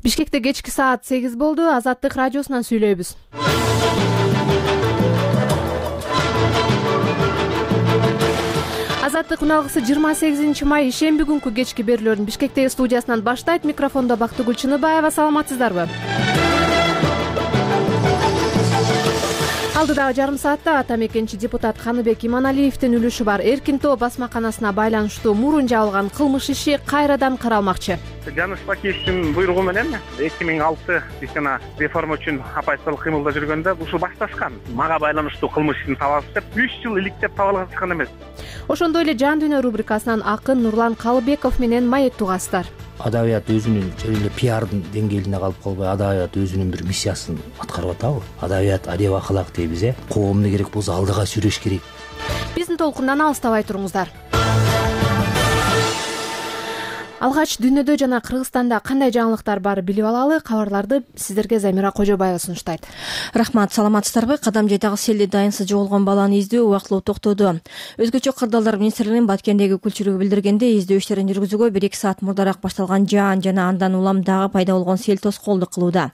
Бишкекте кечки саат 8 болду. Азаттык радиосунан сүйлөйбүз. Азаттык уналгысы 28 май ишемби күнкү кечки берүүлөрүн Бишкектеги студиясынан баштайт. Микрофондо Бактыгүл Чыныбаева. Саламатсыздарбы? Алдыдагы жарым саатта ата мекенчи депутат Каныбек Иманалиевдин үлүшү бар Эркин Тоо басмаканасына байланыштуу мурун жабылган кылмыш иши кайрадан каралмакчы. Жаныш Бакиевдин буйругу менен 2006 жана реформа үчүн апайсыл кыймылда жүргөндө ушул башташкан. Мага байланыштуу кылмыш ишин табабыз деп 3 жыл иликтеп табылган эмес. Ошондой эле Жан дүйнө рубрикасынан акын Нурлан Калыбеков менен маектүү кастар. Адабият өзүнүн эле пиардын деңгээлине калып калбай, адабият өзүнүн бир миссиясын аткарып атабы. Адабият адеп акылак дейбиз, коомду керек болсо алдыга сүрөш керек. Биздин толкундан алыстабай туруңуздар. Алгач дүйнөдө жана Кыргызстанда кандай жаңылыктар бар билип алалы. Кабарларды сиздерге Замира Кожобаева сунуштайт. Рахмат, саламатсыздарбы? Кадам жайдагы селде дайынсыз жоголгон баланы издөө убактылуу токтоду. Өзгөчө кырдаалдар министрлигинин Баткендеги өкүлчүлүгү билдиргенде, издөө иштерин жүргүзүүгө 1-2 саат мурдараак башталган жаан жана андан улам дагы пайда болгон сел тоскоолдук кылууда.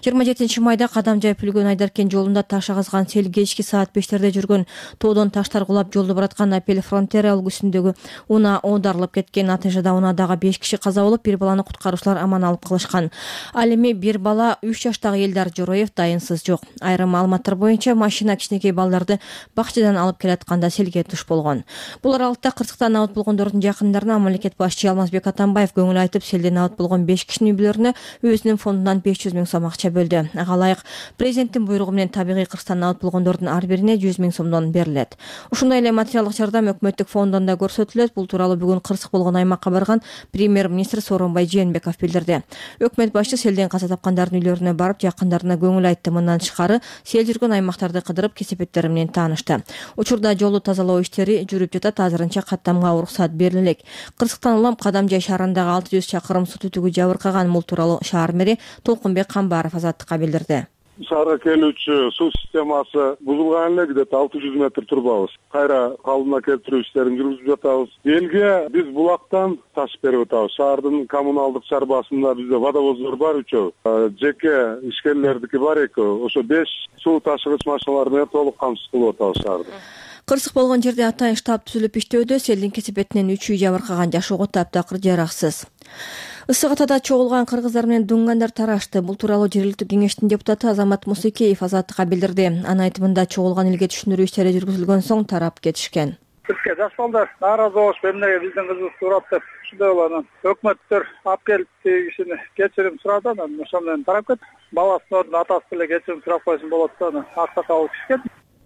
27 майда Кадам жай Пүлгөн Айдаркен жолунда таш агызган сел кечки саат 5терде жүргөн тоодон таштар кулап жолду бараткан Апел Фронтера үлгүсүндөгү унаа оодарылып кеткен. Натыйжада унаадагы 5 киши каза болуп, бир баланы куткаруучулар аман алып калышкан. Ал эми бир бала 3 жаштагы Элдар Жороев дайынсыз жок. Айрым маалыматтар боюнча машина кичинекей балдарды бакчадан алып келатканда селге туш болгон. Бул аралыкта кырсыктан абат болгондордун жакындарына мамлекет башчы Алмазбек Атамбаев көңүл айтып, селден абат болгон 5 кишинин үй бүлөлөрүнө өзүнүн фондунан 500 миң сом акча бөлдү. Ага ылайык президенттин буйругу менен табигый кырсыктан абат болгондордун ар бирине 100 миң сомдон берилет. Ушундай эле материалдык жардам өкмөттүк фондунан да көрсөтүлөт. Бул тууралуу бүгүн кырсык болгон аймакка барган премьер-министр Сооронбай Жээнбеков билдирди. Өкмөт башчы селден каза тапкандардын үйлөрүнө барып, жакындарына көңүл айтты. Мындан тышкары сел жүргөн аймактарды кыдырып, кесепеттери менен таанышты. Учурда жолду тазалоо иштери жүрүп жатат. Азырынча каттамга уруксат бериле элек. Кырсыктан улам Кадам жай шаарындагы 600 чакырым суу түтүгү жабыркаган. Бул тууралуу шаар мэри Толкунбек Камбаров Азаттыкка билдирди. Шаарга келүүчү суу системасы бузулган эле, где-то 600 метр турбабыз. Кайра калыбына келтирүү иштерин жүргүзүп жатабыз. Элге биз булактан таш берип атабыз. Шаардын коммуналдык чарбасында бизде водовоздор бар 3, жеке ишкерлердики бар 2. Ошо 5 суу ташыгыч машиналар менен толук камсыз кылып атабыз шаарды. Кырсык болгон жерде атайын штаб түзүлүп иштөөдө. Селдин кесепетинен 3 үй жабыркаган, жашоого таптакыр жараксыз. Ысык атада чогулган кыргыздар менен дуңгандар тарашты. Бул тууралуу жергиликтүү кеңештин депутаты Азамат Мусекеев Азаттыкка билдирди. Анын айтымында чогулган элге түшүндүрүү иштери жүргүзүлгөн соң тарап кетишкен. Бизге жаш балдар нааразы болуп, эмнеге биздин кызыбызды урат деп ушундай болгон. Өкмөттөр алып келип тиги кишини кечирим сурады, анан ошол менен тарап кетти. Баласынын ордуна атасы деле кечирим сурап койсун болот да, анан аксакал чыккан.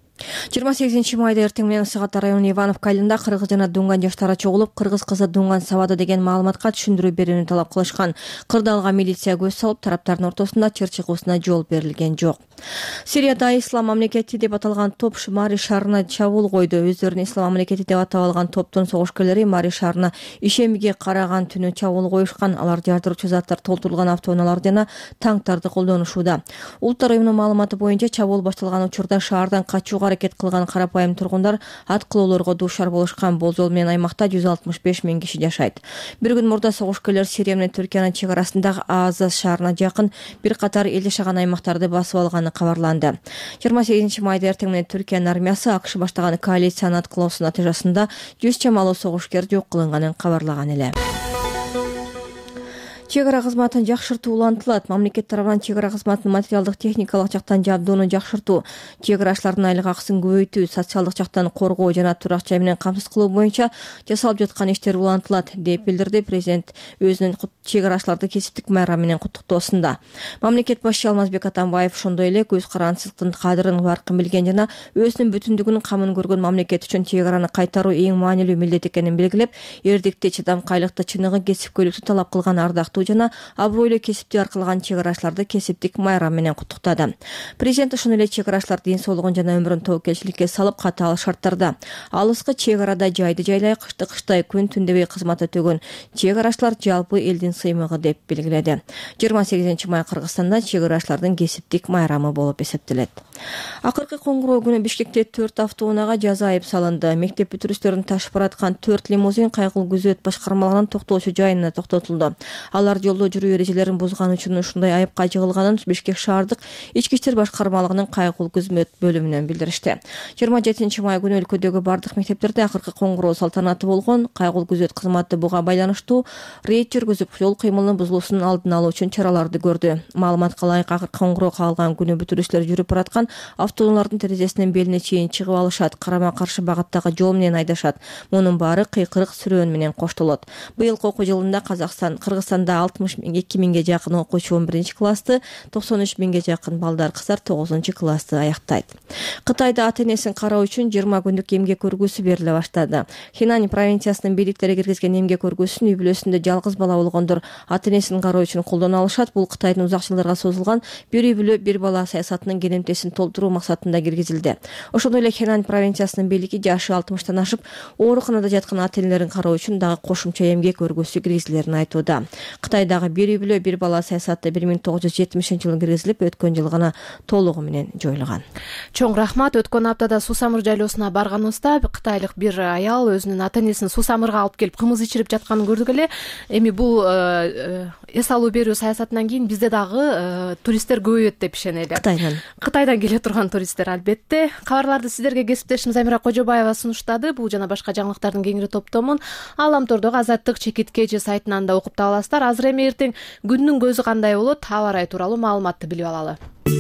28 майда эртең менен Ысык Ата районунун Ивановка айылында кыргыз жана дуңган жаштары чогулуп, кыргыз кызы дуңган сабады деген маалыматка түшүндүрүү берүүнү талап кылышкан. Кырдаалга милиция көз салып, тараптардын ортосунда чыр-чыгуусуна жол берилген жок. Сирияда Ислам мамлекети деп аталган топ Мари шаарына чабуул койду. Өздөрүн Ислам мамлекети деп атап алган топтун согушкерлери Мари шаарына ишемиге караган түнү чабуул коюшкан. Алар жардыруучу заттар толтурулган автоунаалар жана танктарды колдонушууда. Улуттар уюмунун маалыматы боюнча чабуул башталган учурда шаардан качууга аракет кылган карапайым тургундар аткылоолорго дуушар болушкан. Болжол менен аймакта 165 миң киши жашайт. Бир күн мурда согушкерлер Сирия менен Түркиянын чек арасындагы Азаз шаарына жакын бир катар эл жашаган аймактарды басып алганы кабарланды. 28 майда эртең менен Түркиянын армиясы АКШ баштаган коалициянын аткылоосунун натыйжасында 100 чамалуу согушкер жок кылынганын кабарлаган эле. Чек ара кызматын жакшыртуу улантылат. Мамлекет тарабынан чек ара кызматынын материалдык техникалык жактан жабдууну жакшыртуу, чек арачылардын айлык акысын көбөйтүү, социалдык жактан коргоо жана турак жай менен камсыз кылуу боюнча жасалып жаткан иштер улантылат деп билдирди президент өзүнүн чек арачыларды кесиптик майрам менен куттуктоосунда. Мамлекет башчы Алмазбек Атамбаев ошондой эле көз карансыздыктын кадырын, баркын билген жана өзүнүн бүтүндүгүнүн камын көргөн мамлекет үчүн чек араны кайтаруу эң маанилүү милдет экенин белгилеп, эрдикти, чыдамкайлыкты, чыныгы, кесипкөйлүктү талап кылган ардактуу жана абройлуу кесипти аркалаган чек арачыларды кесиптик майрам менен куттуктады. Президент ошондой эле чек арачылар ден соолугун жана өмүрүн тобокелчиликке салып, катаал шарттарда алыскы чек арада жайды жайлай, кышты кыштай, күн түн дебей кызмат өтөгөн чек арачылар жалпы элдин сыймыгы деп белгиледи. 28 май Кыргызстанда чек арачылардын кесиптик майрамы болуп эсептелет. Акыркы коңгуроо күнү Бишкекте 4 автоунаага жаза айып салынды. Мектеп бүтүрүштөрүн ташып бараткан 4 лимузин кайгыл күзөт башкармалыгынын токтоочу жайына токтотулду. Алар Алар жолдо жүрүү эрежелерин бузган үчүн ушундай айыпка жыгылганын Бишкек шаардык ички иштер башкармалыгынын кайгылуу көзмөт бөлүмүнөн билдиришти. 27 май күнү өлкөдөгү бардык мектептерде акыркы коңгуроо салтанаты болгон. Кайгылуу күзөт кызматы буга байланыштуу рейд жүргүзүп, жол кыймылынын бузулуусунун алдын алуу үчүн чараларды көрдү. Маалыматка ылайык акыркы коңгуроо кагылган күнү бүтүрүүчүлөр жүрүп бараткан автоунаалардын терезесинен белине чейин чыгып алышат, карама каршы багыттагы жол менен айдашат. Мунун баары кыйкырык сүрөөн менен коштолот. Быйылкы окуу жылында Кыргызстанда 62 миңге жакын окуучу 11 классты, 93 миңге жакын балдар кыздар 9 классты аяктайт. Кытайда ата-энесин кароо үчүн 20 күндүк эмгек көргүсү бериле баштады. Хинань провинциясынын бийликтери киргизген эмгек көргүсүн үй бүлөсүндө жалгыз бала болгондор ата-энесин кароо үчүн колдоно алышат. Бул Кытайдын узак жылдарга созулган бир үй бүлө бир бала саясатынын керемтесин толтуруу максатында киргизилди. Ошондой эле Хинань провинциясынын бийлиги жашы 60тан ашып ооруканада жаткан ата-энелерин кароо үчүн дагы кошумча эмгек көргүсү киргизилерин айтууда. Кытайдагы бир үй бүлө бир бала саясаты 1970-жылы киргизилип, өткөн жылы гана толугу менен жоюлган. Чоң рахмат. Өткөн аптада Сусамыр жайлоосуна барганыбызда кытайлык бир аял өзүнүн ата-энесин Сусамырга алып келип кымыз ичирип жатканын көрдүк эле. Эми бул эс алуу берүү саясатынан кийин бизде дагы туристтер көбөйөт деп ишенели. Кытайдан келе турган туристтер албетте. Кабарларды сиздерге кесиптешим Замира Кожобаева сунуштады. Бул жана башка жаңылыктардын кеңири топтомун Аламтордогу Азаттык Чекитке же сайтынан да окуп таба аласыздар. Азыр эми эртең күндүн көзү кандай болот, аба ырайы тууралуу маалыматты билип алалы.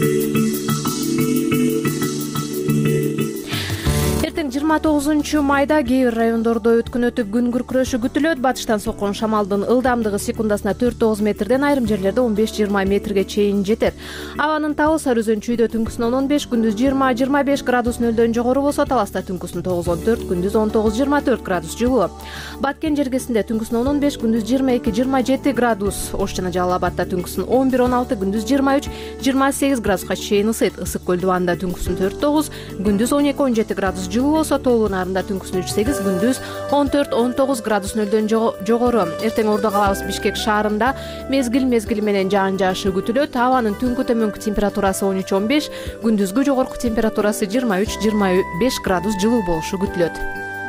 Эртең 29 майда кээ бир райондордо өткүнөтүп күн күркүрөшү күтүлөт. Батыштан соккон шамалдын ылдамдыгы секундасына 4-9 метрден, айрым жерлерде 15-20 метрге чейин жетет. Абанын табы сары өзөнчүйдө түнкүсүн 15, күндүз 20-25 градус нөлдөн жогору болсо, Таласта түнкүсүн 9-14, күндүз 19-24 градус жылуу. Баткен жергесинде түнкүсүн 15, күндүз 22-27 градус. Ош жана Жалал Абадда түнкүсүн 11-16, күндүз 23-28 градуска чейин ысыйт. Ысык көл дубанда түнкүсүн 4-9, күндүз 12-17 градус жылуу болсо, Тоолуу Нарында түнкүсүн 3-8, күндүз 14-19 градус нөлдөн жогору. Эртең Ордо калабыз Бишкек шаарында мезгил менен жаан жаашы күтүлөт. Абанын түнкү төмөнкү температурасы 13-15, күндүзгү жогорку температурасы 23-25 градус жылуу болушу күтүлөт.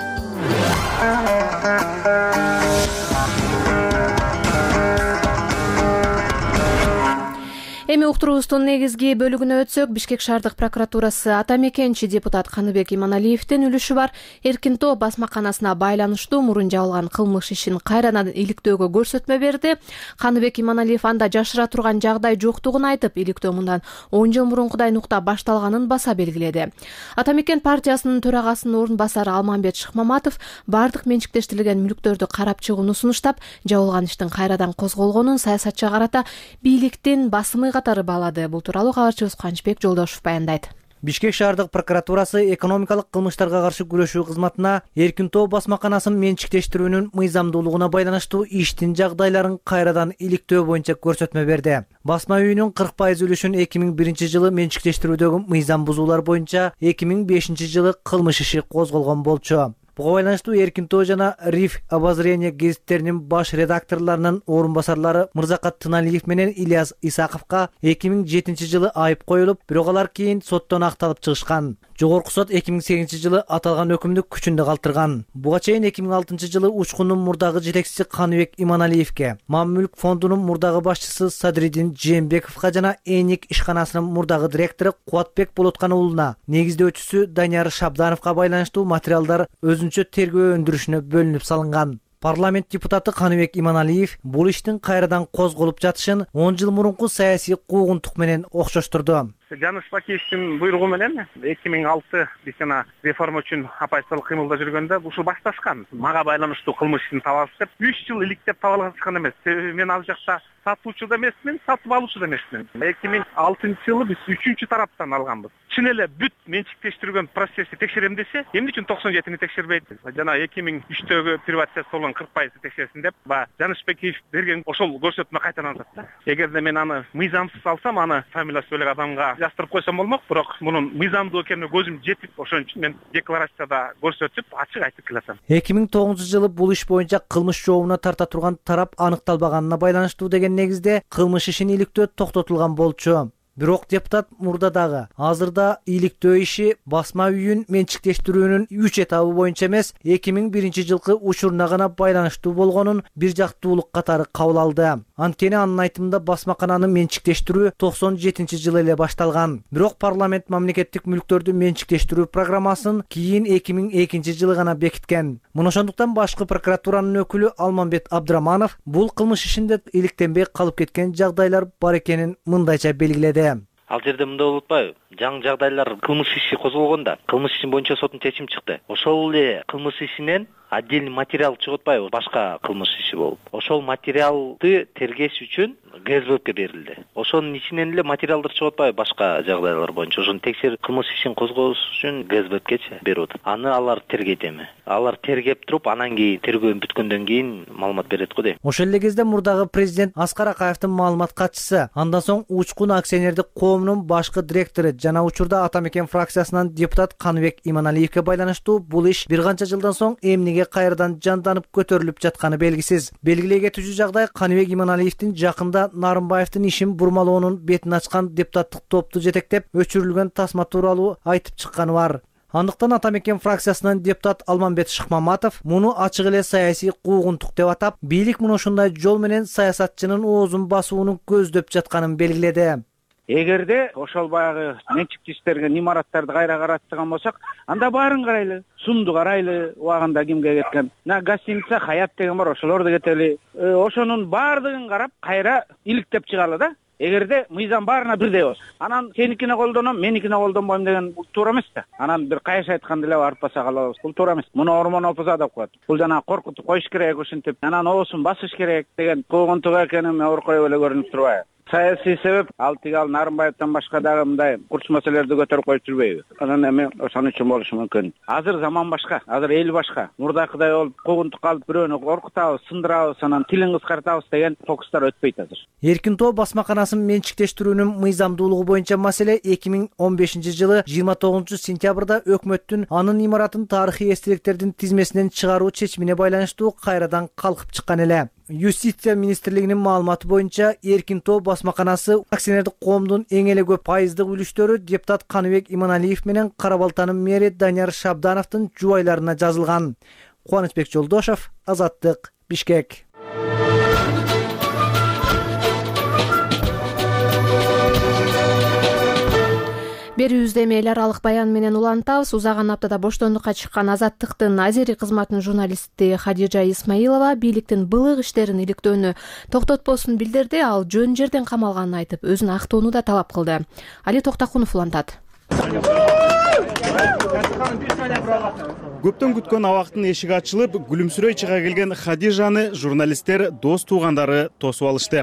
Эми уктуруубуздун негизги бөлүгүнө өтсөк, Бишкек шаардык прокуратурасы ата мекенчи депутат Каныбек Иманалиевдин үлүшү бар Эркинтоо басмаканасына байланыштуу мурун жабылган кылмыш ишин кайрадан иликтөөгө көрсөтмө берди. Каныбек Иманалиев анда жашыра турган жагдай жоктугун айтып, иликтөө мындан 10 жыл мурункудай нукта башталганын баса белгиледи. Ата мекен партиясынын төрагасынын орун басары Алмамбет Шыкмаматов бардык менчиктештирилген мүлктөрдү карап чыгууну сунуштап, жабылган иштин кайрадан козголгонун саясатчыга карата бийликтин басымы катары баалады. Бул тууралуу кабарчыбыз Кубанычбек Жолдошов баяндайт. Бишкек шаардык прокуратурасы экономикалык кылмыштарга каршы күрөшүү кызматына Эркинтоо басмаканасын менчиктештирүүнүн мыйзамдуулугуна байланыштуу иштин жагдайларын кайрадан иликтөө боюнча көрсөтмө берди. Басма үйүнүн 40% үлүшүн 2001 жылы менчиктештирүүдөгү мыйзам бузуулар боюнча 2005 жылы кылмыш иши козголгон болчу. Буга байланыштуу Эркинтоо жана Риф обозрение гезиттеринин баш редакторлорунун орун басарлары Мырзакат Тыналиев менен Ильяс Исаковго 2007 жылы айып коюлуп, бирок алар кийин соттон акталып чыгышкан. Жогорку сот 2008 жылы аталган өкүмдү күчүндө калтырган. Буга чейин 2006 жылы Учкундун мурдагы жетекчиси Каныбек Иманалиевге, Маммүлк фондунун мурдагы башчысы Садридин Жээнбековго жана Эник ишканасынын мурдагы директору Кубатбек Болоткан уулуна, негиздөөчүсү Данияр Шабдановго байланыштуу материалдар өзүнчө тергөө өндүрүшүнө бөлүнүп салынган. Парламент депутаты Каныбек Иманалиев бул иштин кайрадан козголуп жатышын 10 жыл мурунку саясий куугунтук менен окшоштурду. Жаныш Бакиевдин буйругу менен 2006 биз жана реформа үчүн апайсыздуу кыймылда жүргөндө ушул башташкан. Мага байланыштуу кылмыш ишин табабыз деп 3 жыл иликтеп таба алышкан эмес. Мен ал жакта сатуучу да эмесмин, сатып алуучу да эмесмин. 2006 жылы биз 3-чү тараптан алганбыз. Чын эле бүт менчиктештирген процесси текшерем десе, эмне үчүн 97-ни текшербейт? Жана 2003-төгү приватизация болгон 40% текшерсин деп, Жаныш Бакиев берген ошол көрсөтмө кайталанат да. Эгерде мен аны мыйзамсыз алсам, аны фамилиясы элек адамга жастырып койсом болмок, бирок мунун мыйзамдуу экенине көзүм жетип, ошон үчүн мен декларацияда көрсөтүп, ачык айтып келатам. 2009 жылы бул иш боюнча кылмыш жообуна тарта турган тарап аныкталбаганына байланыштуу деген негизде кылмыш ишин иликтөө токтотулган болчу. Бирок депутат мурда дагы азырда иликтөө иши басма үйүн менчиктештирүүнүн 3 этабы боюнча эмес, 2001 жылкы учуруна гана байланыштуу болгонун бир жактуулук катары кабыл алды. Анткени анын айтымында басмакананы менчиктештирүү 97-жылы эле башталган. Бирок парламент мамлекеттик мүлктөрдү менчиктештирүү программасын кийин 2002 жылы гана бекиткен. Муну ошондуктан башкы прокуратуранын өкүлү Алмамбет Абдыраманов бул кылмыш ишинде иликтенбей калып кеткен жагдайлар бар экенин мындайча белгиледи. Ал жерде мындай болуп атпайбы? Жаңы жагдайлар кылмыш иши козголгондо, кылмыш иши боюнча соттун чечими чыкты. Ошол эле кылмыш ишинен отдельный материал чыгып атпайбы? Башка кылмыш иши болуп. Ошол материалды тергеш үчүн ГСБКке берилди. Ошонун ичинен эле материалдар чыгып атпайбы? Башка жагдайлар боюнча ошону текшерип кылмыш ишин козгош үчүн ГСБКче берип атат. Аны алар тергейт эми. Алар тергеп туруп, анан кийин тергөө бүткөндөн кийин маалымат берет го дейм. Ошол эле кезде мурдагы президент Аскар Акаевдин маалымат катчысы, андан соң Учкун акционердик коомунун башкы директору жана учурда Ата Мекен фракциясынан депутат Каныбек Иманалиевке байланыштуу бул иш бир канча жылдан соң эмнеге кайрадан жанданып көтөрүлүп жатканы белгисиз. Белгилей кетүүчү жагдай Каныбек Иманалиевдин жакында Нарымбаевдин ишин бурмалоонун бетин ачкан депутаттык топту жетектеп өчүрүлгөн тасма тууралуу айтып чыкканы бар. Андыктан Ата Мекен фракциясынан депутат Алмамбет Шыкмаматов муну ачык эле саясий куугунтук деп атап, бийлик муну ушундай жол менен саясатчынын оозун басууну көздөп жатканын белгиледи. Эгерде ошол баягы менчиктештерген имараттарды кайра каратчыган болсок, анда баарын карайлы, сумду карайлы, убагында кимге кеткен. Гостиница Хаят деген бар, ошолорду кетели. Ошонун баардыгын карап, кайра иликтеп чыгалы да. Эгерде мыйзам баарына бирдей болсо, анан сеникине колдоном, меникине колдонбойм деген бул туура эмес да. Анан бир кайш айтканда эле барып баса калабыз. Бул туура эмес. Муну ормон опуза деп коет. Бул жана коркутуп коюш керек ушинтип, анан оосун басыш керек деген куугунтук экенин оркой эле көрүнүп турбайбы? Саясий себеп ал Нарымбаевден башка дагы мындай курч маселелерди көтөрүп коюп жүрбөйбү. Анан эми ошон үчүн болушу мүмкүн. Азыр заман башка, азыр эл башка. Мурдакыдай болуп куугунтук калып бирөөнү коркутабыз, сындырабыз, анан тилин кыскартабыз деген фокустар өтпөйт азыр. Эркин тоо басмаканасын менчиктештирүүнүн мыйзамдуулугу боюнча маселе 2015 жылы 29 сентябрда өкмөттүн анын имаратын тарыхый эстеликтердин тизмесинен чыгаруу чечимине байланыштуу кайрадан калкып чыккан эле. Юстиция министрлигинин маалыматы боюнча Эркин тоо басмаканасы акционердик коомдун эң эле көп пайыздык үлүштөрү депутат Каныбек Иманалиев менен Кара Балтанын мэри Данияр Шабдановдун жубайларына жазылган. Кубанычбек Жолдошов, Азаттык, Бишкек. Берүүбүздө эми эл аралык баян менен улантабыз. Узаган аптада боштондукка чыккан Азаттыктын Азери кызматынын журналисти Хадижа Исмаилова бийликтин былык иштерин иликтөөнү токтотпосун билдирди. Ал жөн жерден камалганын айтып, өзүн актоону да талап кылды. Али Токтакунов улантат. Көптөн күткөн абактын эшиги ачылып, күлүмсүрөй чыга келген Хадижаны журналисттер, дос туугандары тосуп алышты.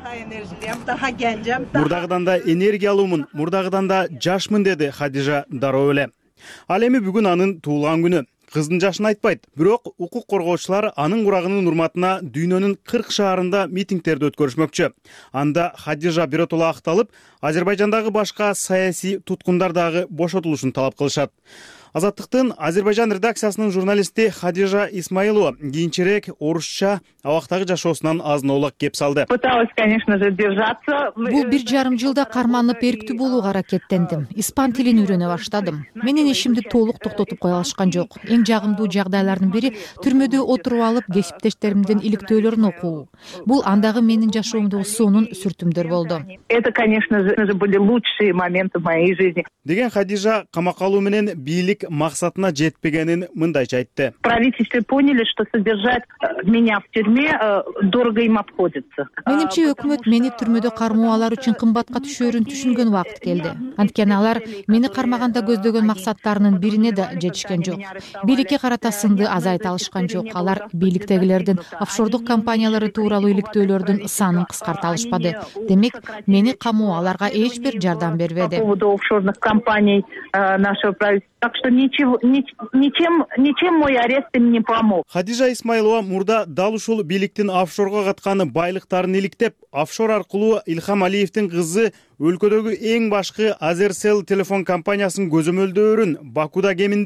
Мурдагыдан да энергиялуумун, мурдагыдан да жашмын деди Хадижа дароо эле. Ал эми бүгүн анын туулган күнү. Кыздын жашын айтпайт, бирок укук коргоочулар анын курагынын урматына дүйнөнүн 40 шаарында митингдерди өткөрүшмөкчү. Анда Хадижа биротоло акталып, Азербайжандагы башка саясий туткундар дагы бошотулушун талап кылышат. Азаттыктын Азербайжан редакциясынын журналисти Хадижа Исмаилова кийинчерээк орусча абактагы жашоосунан азын-аулак кеп салды. Пыталась, конечно же, держаться. Бул 1,5 жылда карманып эрктүү болууга аракеттендим. Испан тилин үйрөнө баштадым. Менин ишимди толук токтотуп кое алышкан жок. Эң жагымдуу жагдайлардын бири түрмөдө отуруп алып кесиптештеримдин иликтөөлөрүн окуу. Бул андагы менин жашоомдогу сонун сүртүмдөр болду. Это, конечно же, были лучшие моменты в моей жизни. Деген Хадижа камакалуу менен бийлик максатына жетпегенин мындайча айтты. Правительство поняли, что содержать меня в тюрьме дорого им обходится. Менимче өкмөт мени түрмөдө кармоо алар үчүн кымбатка түшөөрүн түшүнгөн убакыт келди. Анткени алар мени кармаганда көздөгөн максаттарынын бирине да жетишкен жок. Бийликке карата сынды азайта алышкан жок. Алар бийликтегилердин офшордук компаниялары тууралуу иликтөөлөрдүн санын кыскарта алышпады. Демек, мени камоо аларга эч бир жардам бербеди. По поводу офшорных компаний нашего правительства. Так что ничем мой арест им не помог. Хадижа Исмаилова мурда дал ушул бийликтин офшорго каткан байлыктарын иликтеп, офшор аркылуу Илхам Алиевдин кызы өлкөдөгү эң башкы Азерсел телефон компаниясынын көзөмөлдөөрүн Бакуда кеминде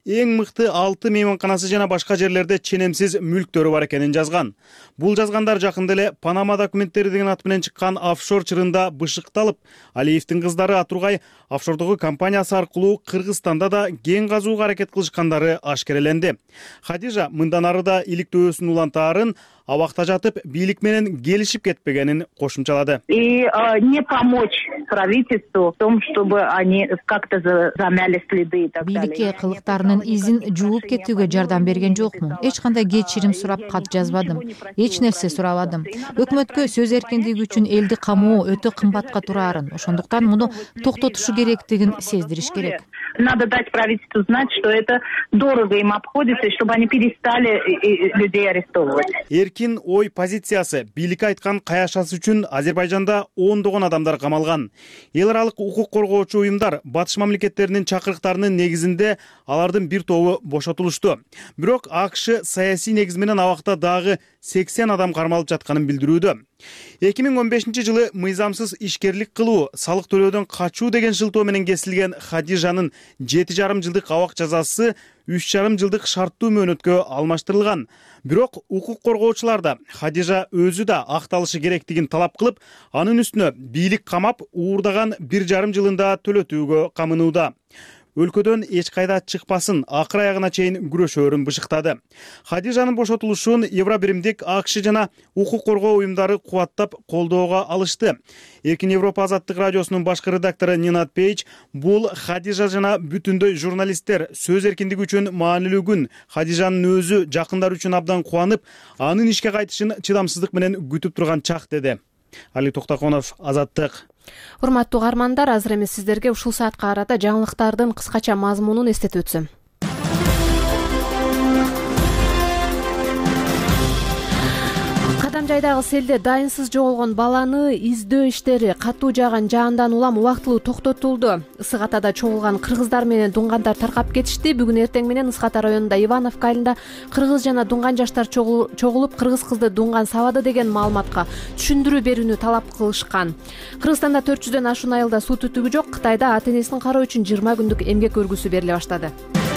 эң мыкты 6 мейманканасы жана башка жерлерде ченемсиз мүлктөрү бар экенин жазган. Бул жазгандар жакында эле Панама документтери деген ат менен чыккан офшор чырында бышыкталып, Алиевдин кыздары Атургай офшордогу компаниясы аркылуу Кыргызстанда да кен казууга аракет кылышкандары ашкереленди. Хадижа мындан ары да иликтөөсүн улантаарын, абакта жатып бийлик менен келишип кетпегенин кошумчалады. И не помочь правительству в том, чтобы они как-то замяли следы и так далее. Бийликке кылыктарынын изин жууп кетүүгө жардам берген жокмун. Эч кандай кечирим сурап кат жазбадым. Эч нерсе сурабадым. Өкмөткө сөз эркиндиги үчүн элди камоо өтө кымбатка турарын. Ошондуктан муну токтотушу керектигин сездириш керек. Надо дать правительству знать, что это дорого им обходится, и чтобы они перестали людей арестовывать. Эркин ой позициясы бийликке айткан каяшасы үчүн Азербайжанда ондогон адамдар камалган. Эл аралык укук коргоочу уюмдар батыш мамлекеттеринин чакырыктарынын негизинде алардын бир тобу бошотулушту. Бирок АКШ саясий негиз менен абакта дагы 80 адам кармалып жатканын билдирүүдө. 2015-жылы мыйзамсыз ишкерлик кылуу, салык төлөөдөн качуу деген шылтоо менен кесилген Хадижанын 7,5 жылдык абак жазасы 3,5 жылдык шарттуу мөөнөткө алмаштырылган. Бирок укук коргоочулар да Хадижа өзү да акталышы керектигин талап кылып, анын үстүнө бийлик камап уурдаган 1,5 жылында төлөтүүгө камынууда. Өлкөдөн эч кайда чыкпасын, акыр аягына чейин күрөшөөрүн бышыктады. Хадижанын бошотулушун Евробиримдик АКШ жана укук коргоо уюмдары кубаттап колдоого алышты. Эркин Европа азаттык радиосунун башкы редактору Нинат Пейч бул Хадижа жана бүтүндөй журналисттер сөз эркиндиги үчүн маанилүү күн. Хадижанын өзү жакындар үчүн абдан кубанып, анын ишке кайтышын чыдамсыздык менен күтүп турган чак деди. Али Токтаконов, Азаттык. Урматтуу угармандар, азыр эми сиздерге ушул саатка карата жаңылыктардын кыскача мазмунун эстетип өтсөм. Жайдагы селде дайынсыз жоголгон баланы издөө иштери катуу жааган жаандан улам убактылуу токтотулду. Ысык Атада чогулган кыргыздар менен дуңгандар таркап кетишти. Бүгүн эртең менен Ысык Ата районунда Ивановка айылында кыргыз жана дуңган жаштар чогулуп кыргыз кызды дуңган сабады деген маалыматка түшүндүрүү берүүнү талап кылышкан. Кыргызстанда 400дөн ашуун айылда суу түтүгү жок. Кытайда ата энесин кароо үчүн 20 күндүк эмгек өргүсү бериле баштады.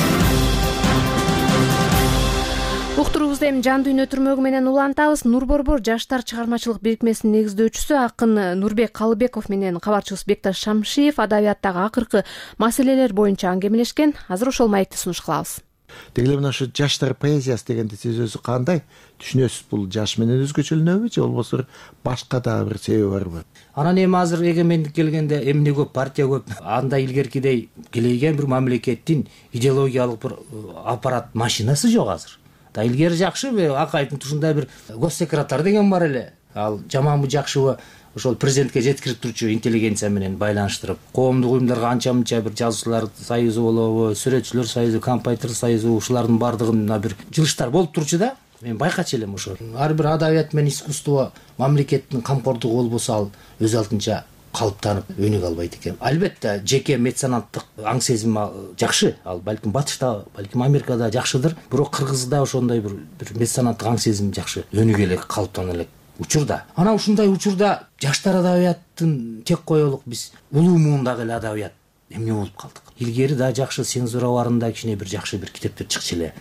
Уктуруубузду эми жан дүйнө түрмөгү менен улантабыз. Нур Борбор жаштар чыгармачылык бирикмесинин негиздөөчүсү акын Нурбек Калыбеков менен кабарчыбыз Бекташ Шамшиев адабияттагы акыркы маселелер боюнча аңгемелешкен. Азыр ошол маекти сунуш кылабыз. Деги эле мына ушу жаштар поэзиясы дегенди сиз өзү кандай түшүнөсүз? Бул жаш менен өзгөчөлөнөбү же болбосо башка дагы бир себеби барбы? Анан эми азыр эгемендик келгенде эмне көп, партия көп. Анда илгеркидей келейген бир мамлекеттин идеологиялык бир аппарат машинасы жок азыр. Да илгери жакшы, Акаевдин тушундай бир госсекретарь деген бар эле. Ал жаманбы жакшыбы ошол президентке жеткирип турчу интеллигенция менен байланыштырып, коомдук уюмдарга анча-мынча бир жазуучулар союзу болобу, сүрөтчүлөр союзу, композитор союзу, ушулардын бардыгында бир жылыштар болуп турчу да. Мен байкачу элем ошо. Ар бир адабият менен искусство мамлекеттин камкордугу болбосо ал өз алдынча калыптанып өнүгө албайт экен. Албетте жеке меценаттык аң сезим жакшы. Ал балким батышта, балким Америкада жакшыдыр. Бирок Кыргызда ошондой бир меценаттык аң сезим жакшы өнүгө элек, калыптана элек учурда. Анан ушундай учурда жаштар адабияттын тек коелук биз улуу муундагы эле адабият эмне болуп калдык. Илгери да жакшы цензура барында кичине бир жакшы бир китептер чыкчу эле.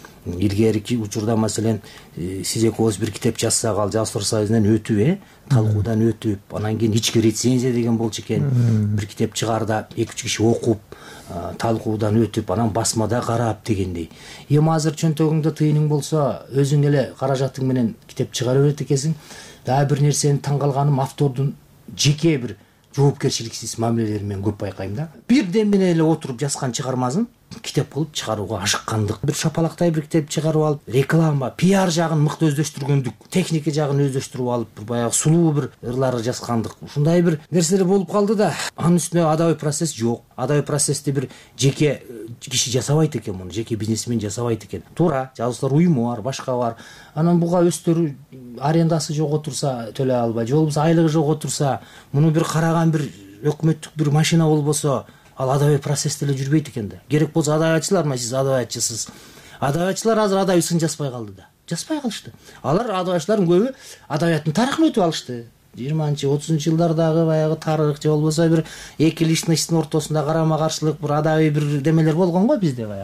Илгерки учурда маселен сиз экөөбүз бир китеп жазсак, ал Жазуулар союзунан өтүп, талкуудан өтүп, анан кийин ички рецензия деген болчу экен. Бир китеп чыгарда 2-3 киши окуп, талкуудан өтүп, анан басмада карап дегендей. Эми азыр чөнтөгүңдө тыйының болсо, өзүң эле каражатың менен китеп чыгарып берет экенсиң. Дагы бир нерсени таң калганым, автордун жеке бир жоопкерчиликсиз мамилелери мен көп байкайм да. Бирден менен эле отуруп жазган чыгармасын китеп кылып чыгарууга ашыккандык. Бир шапалактай бир китеп чыгарып алып, реклама, пиар жагын мыкты өздөштүргөндүк, техника жагын өздөштүрүп алып, бир баягы сулуу бир ырлары жазгандык. Ушундай бир нерселер болуп калды да. Анын үстүнө адабий процесс жок. Адабий процессти бир жеке киши жасабайт экен, муну жеке бизнесмен жасабайт экен. Туура, жазуучулар уюму бар, башка бар. Анан буга өстөрү арендасы жок отурса төлөй албай, же болбосо айлыгы жок отурса, муну бир караган бир өкмөттүк бир машина болбосо, ал адабий процессте эле жүрбөйт экен да. Керек болсо адабиятчылар, сиз адабиятчысыз. Адабиятчылар азыр адабийсын жазбай калды да. Жазбай калышты. Алар адабиятчылардын көбү адабияттын тарыхын өтүп алышты. 20-30 жылдардагы баягы тарых же болбосо бир эки личностьтун ортосунда карама каршылык бир адабий бир демелер болгон го бизде баягы.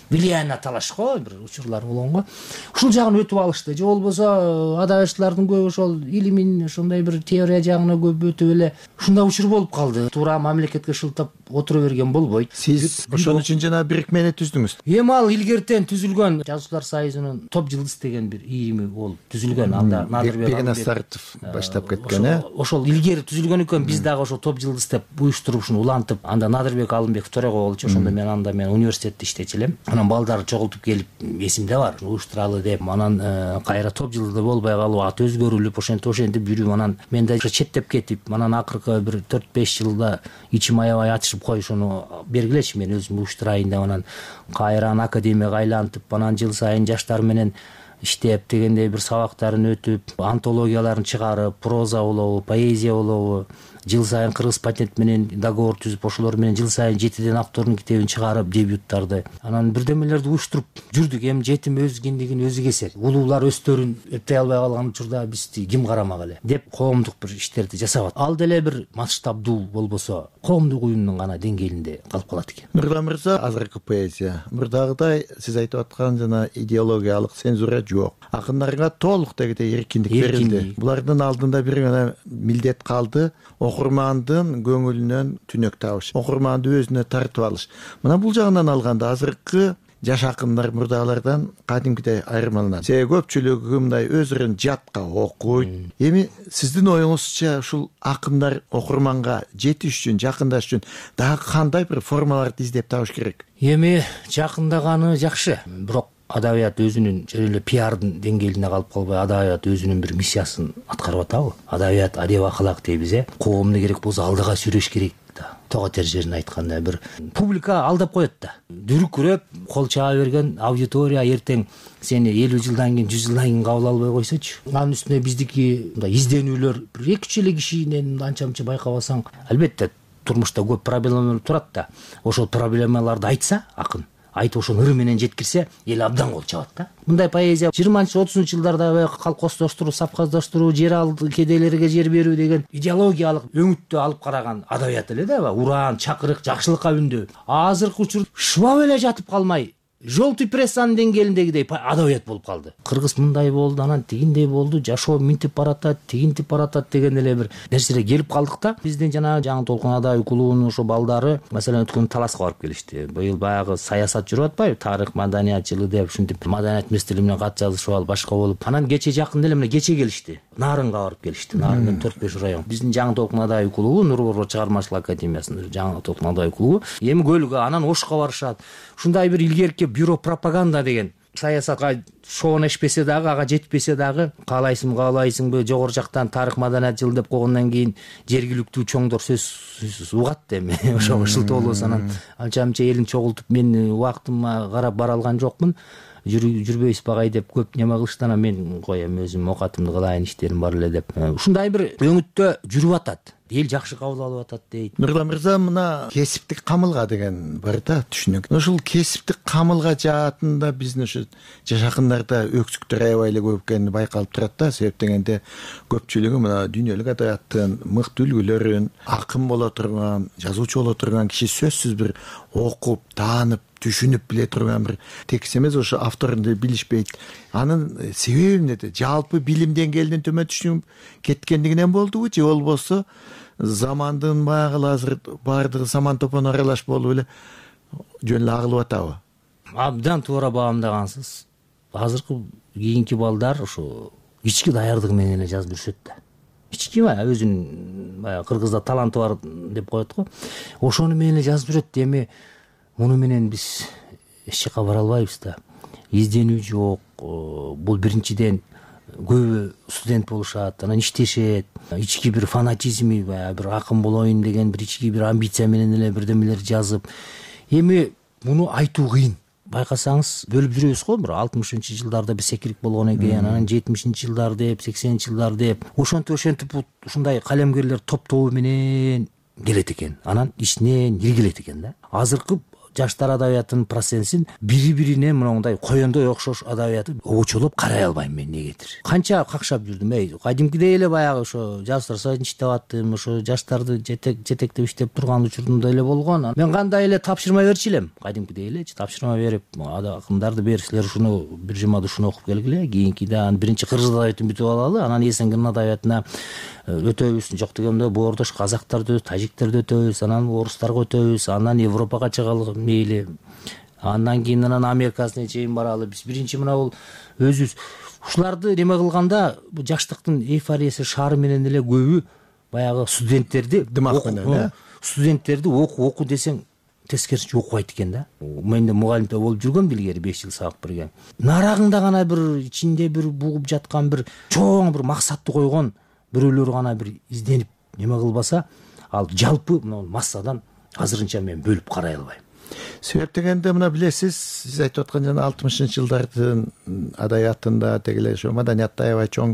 влияние талашко бир учурлар болгон го. Ушул жагын өтүп алышты. Же болбосо адабаштылардын көбү ошол илимин ошондой бир теория жагына көп өтүп эле ушундай учур болуп калды. Туура мамлекетке шылтап отура берген болбойт. Сиз ошон үчүн жана бирикмени түздүңүз. Эми ал илгертен түзүлгөн Жазуучулар союзунун топ жылдыз деген бир ийими болуп түзүлгөн. Анда Надырбек Насарович баштап кеткен, ошол илгери түзүлгөн экен. Биз дагы ошол топ жылдыз деп уюштуруп ушуну улантып, анда Надырбек Алымбеков төрага болчу. Ошондо мен университетте иштечү элем. Анан балдар чогултуп келип, эсимде бар, уюштуралы деп, анан кайра топ жылдызда болбой калып, ат өзгөрүлүп, ошентип жүрүп, анан мен да четтеп кетип, анан акыркы бир 4-5 жылда ичим аябай ачышып, кой ошону бергилечи, мен өзүм уюштурайын деп, анан кайра академияга айлантып, анан жыл сайын жаштар менен иштеп дегендей бир сабактарын өтүп, антологияларын чыгарып, проза болобу, поэзия болобу, жыл сайын кыргыз патент менен договор түзүп, ошолор менен жыл сайын 7ден автордун китебин чыгарып, дебюттарды. Анан бирдемелерди уюштуруп жүрдүк. Эми жетим өз киндигин өзү кесет. Улуулар өздөрүн эптей албай калган учурда бизди ким карамак эле деп коомдук бир иштерди жасап атат. Ал деле бир масштабдуу болбосо коомдук уюмдун гана деңгээлинде калып калат экен. Нурлан мырза, азыркы поэзия мурдагыдай сиз айтып аткан жана идеологиялык цензура жок. Акындарга толук дегенде эркиндик берилди. Булардын алдында бир гана милдет калды: окурмандын көңүлүнөн түнөк табыш, окурманды өзүнө тартып алыш. Мына бул жагынан алганда азыркы жаш акындар мурдагылардан кадимкидей айырмаланат. Себеби көпчүлүгү мындай өзүрүн жатка окуйт. Эми сиздин оюңузча ушул акындар окурманга жетиш үчүн, жакындаш үчүн дагы кандай бир формаларды издеп табыш керек? Эми жакындаганы жакшы, бирок адабият өзүнүн жөн эле пиардын деңгээлине калып калбай, адабият өзүнүн бир миссиясын аткарып атабы? Адабият адеп акылак дейбиз, коомду керек болсо алдыга сүйрөш керек да. Тога тер жерин айтканда бир публика алдап коет да. Дүркүрөп кол чаба берген аудитория эртең сени 50 жылдан кийин, 100 жылдан кийин кабыл албай койсочу. Анын үстүнө биздики мындай изденүүлөр бир 2-3 эле кишинен анча-мынча байкабасаң, албетте турмушта көп проблемалар турат да. Ошол проблемаларды айтса акын, айтып ошону ыры менен жеткирсе, эл абдан кол чабат да. Мындай поэзия 20-30 жылдарда колхоздоштуруу, сапказдоштуруу, жер алды кедейлерге жер берүү деген идеологиялык өңүттү алып караган адабият эле да, уран, чакырык, жакшылыкка үндөө. Азыркы учурда шубап эле жатып калмай, желтый прессанын деңгээлиндегидей адабият болуп калды. Кыргыз мындай болду, анан тигиндей болду, жашоо минтип баратат, тигинтип баратат деген эле бир нерселер келип калдык да. Биздин жана Жаңы Толкун адабий клубунун ошо балдары маселен өткөн Таласка барып келишти. Быйыл баягы саясат жүрүп атпайбы, тарых, маданият жылы деп, ушинтип маданият министрлиги менен кат жазышып алып, башка болуп. Анан кече жакында эле мына кече келишти. Нарынга барып келишти. Нарындын 4-5 район. Биздин Жаңы Толкун адабий клубу, Нур чыгармачылык академиясынын Жаңы Толкун адабий клубу эми Көлгө, анан Ошко барышат. Ушундай бир илгерки бюро пропаганда деген саясатка шоонешпесе дагы, ага жетпесе дагы, каалайсыңбы, жогору жактан тарых, маданият жылы деп койгондон кийин жергиликтүү чоңдор сөз угат эми. Ошого шылтоо болбосо анан анча-мынча элин чогултуп, мен убактыма карап бара алган жокмун. Жүрбөйсүз багай деп көп неме кылышты, анан мен коем өзүм окатымды кылайын, иштерим бар эле деп. Ушундай бир өңүттө жүрүп атат. Эл жакшы кабыл алып атат дейт. Нурлан мырза, мына кесиптик камылга деген бар да, түшүнүк. Ушул кесиптик камылга жаатында биздин ушу жаш акындарда өксүктөр аябай эле көп экени байкалып турат да. Себеп дегенде көпчүлүгү мына дүйнөлүк адабияттын мыкты үлгүлөрүн, акын боло турган, жазуучу боло турган киши сөзсүз бир окуп, таанып, түшүнүп биле турган бир текст эмес, ошо авторунду билишпейт. Анын себеби эмнеде? Жалпы билим деңгээлинен төмөн түшүнүп кеткендигинен болдубу, же болбосо замандын баягы азыр баардыгы саман топон аралаш болуп эле жөн эле агылып атабы? Абдан туура баамдагансыз. Азыркы кийинки балдар ошо ички даярдыгы менен эле жазып жүрүшөт да. Ички өзүнүн баягы кыргызда таланты бар деп коет го. Ошону менен эле жазып жүрөт. Эми муну менен биз эч жака бара албайбыз да. Изденүү жок. Бул биринчиден көбү студент болушат, анан иштешет. Ички бир фанатизми, бир акын болоюн деген бир ички бир амбиция менен эле бирдемелер жазып. Эми муну айтуу кыйын. Байкасаңыз бөлүп жүрөбүз го, бир 60-жылдарда биз секирик болгон экен, анан 70-жылдар деп, 80-жылдар деп. Ошентип ушундай калемгерлер топ менен келет экен. Анан ичинен иргилет экен да. Азыркы жаштар адабиятынын процессин бири бирине мындай коёндой окшош адабиятты очолоп карай албайм мен негедир. Канча какшап жүрдүм, кадимкидей эле баягы ошо жаштар союзун иштеп аттым, ошо жаштарды жетектеп иштеп турган учурунда эле болгон. Мен кандай эле тапшырма берчү элем, кадимкидей эле тапшырма берип, акындарды берсилер, ушуну бир жумада ушуну окуп келгиле, кийинкиде биринчи кыргыз адабиятын бүтүп алалы, анан эсенгирдин адабиятына өтөбүз, жок дегенде боордош казактарды, тажиктерди өтөбүз, анан орустарга өтөбүз, анан Европага чыгалы мейли, андан кийин анан Америкасына чейин баралы. Биз биринчи мына бул өзүбүз ушуларды неме кылганда жаштыктын эйфориясы шаары менен эле көбү баягы студенттерди дымак менен, студенттерди оку десең тескерисинче окубайт экен да. Мен да мугалимде болуп жүргөм илгери 5 жыл сабак берген. Нарагыңда гана бир ичинде бир бугуп жаткан бир чоң бир максатты койгон бирөөлөр гана бир изденип неме кылбаса, ал жалпы мына массадан азырынча мен бөлүп карай албайм. Себеп дегенде мына билесиз, сиз айтып аткан жана 60-жылдардын адабиятында дегеле ошо маданиятта аябай чоң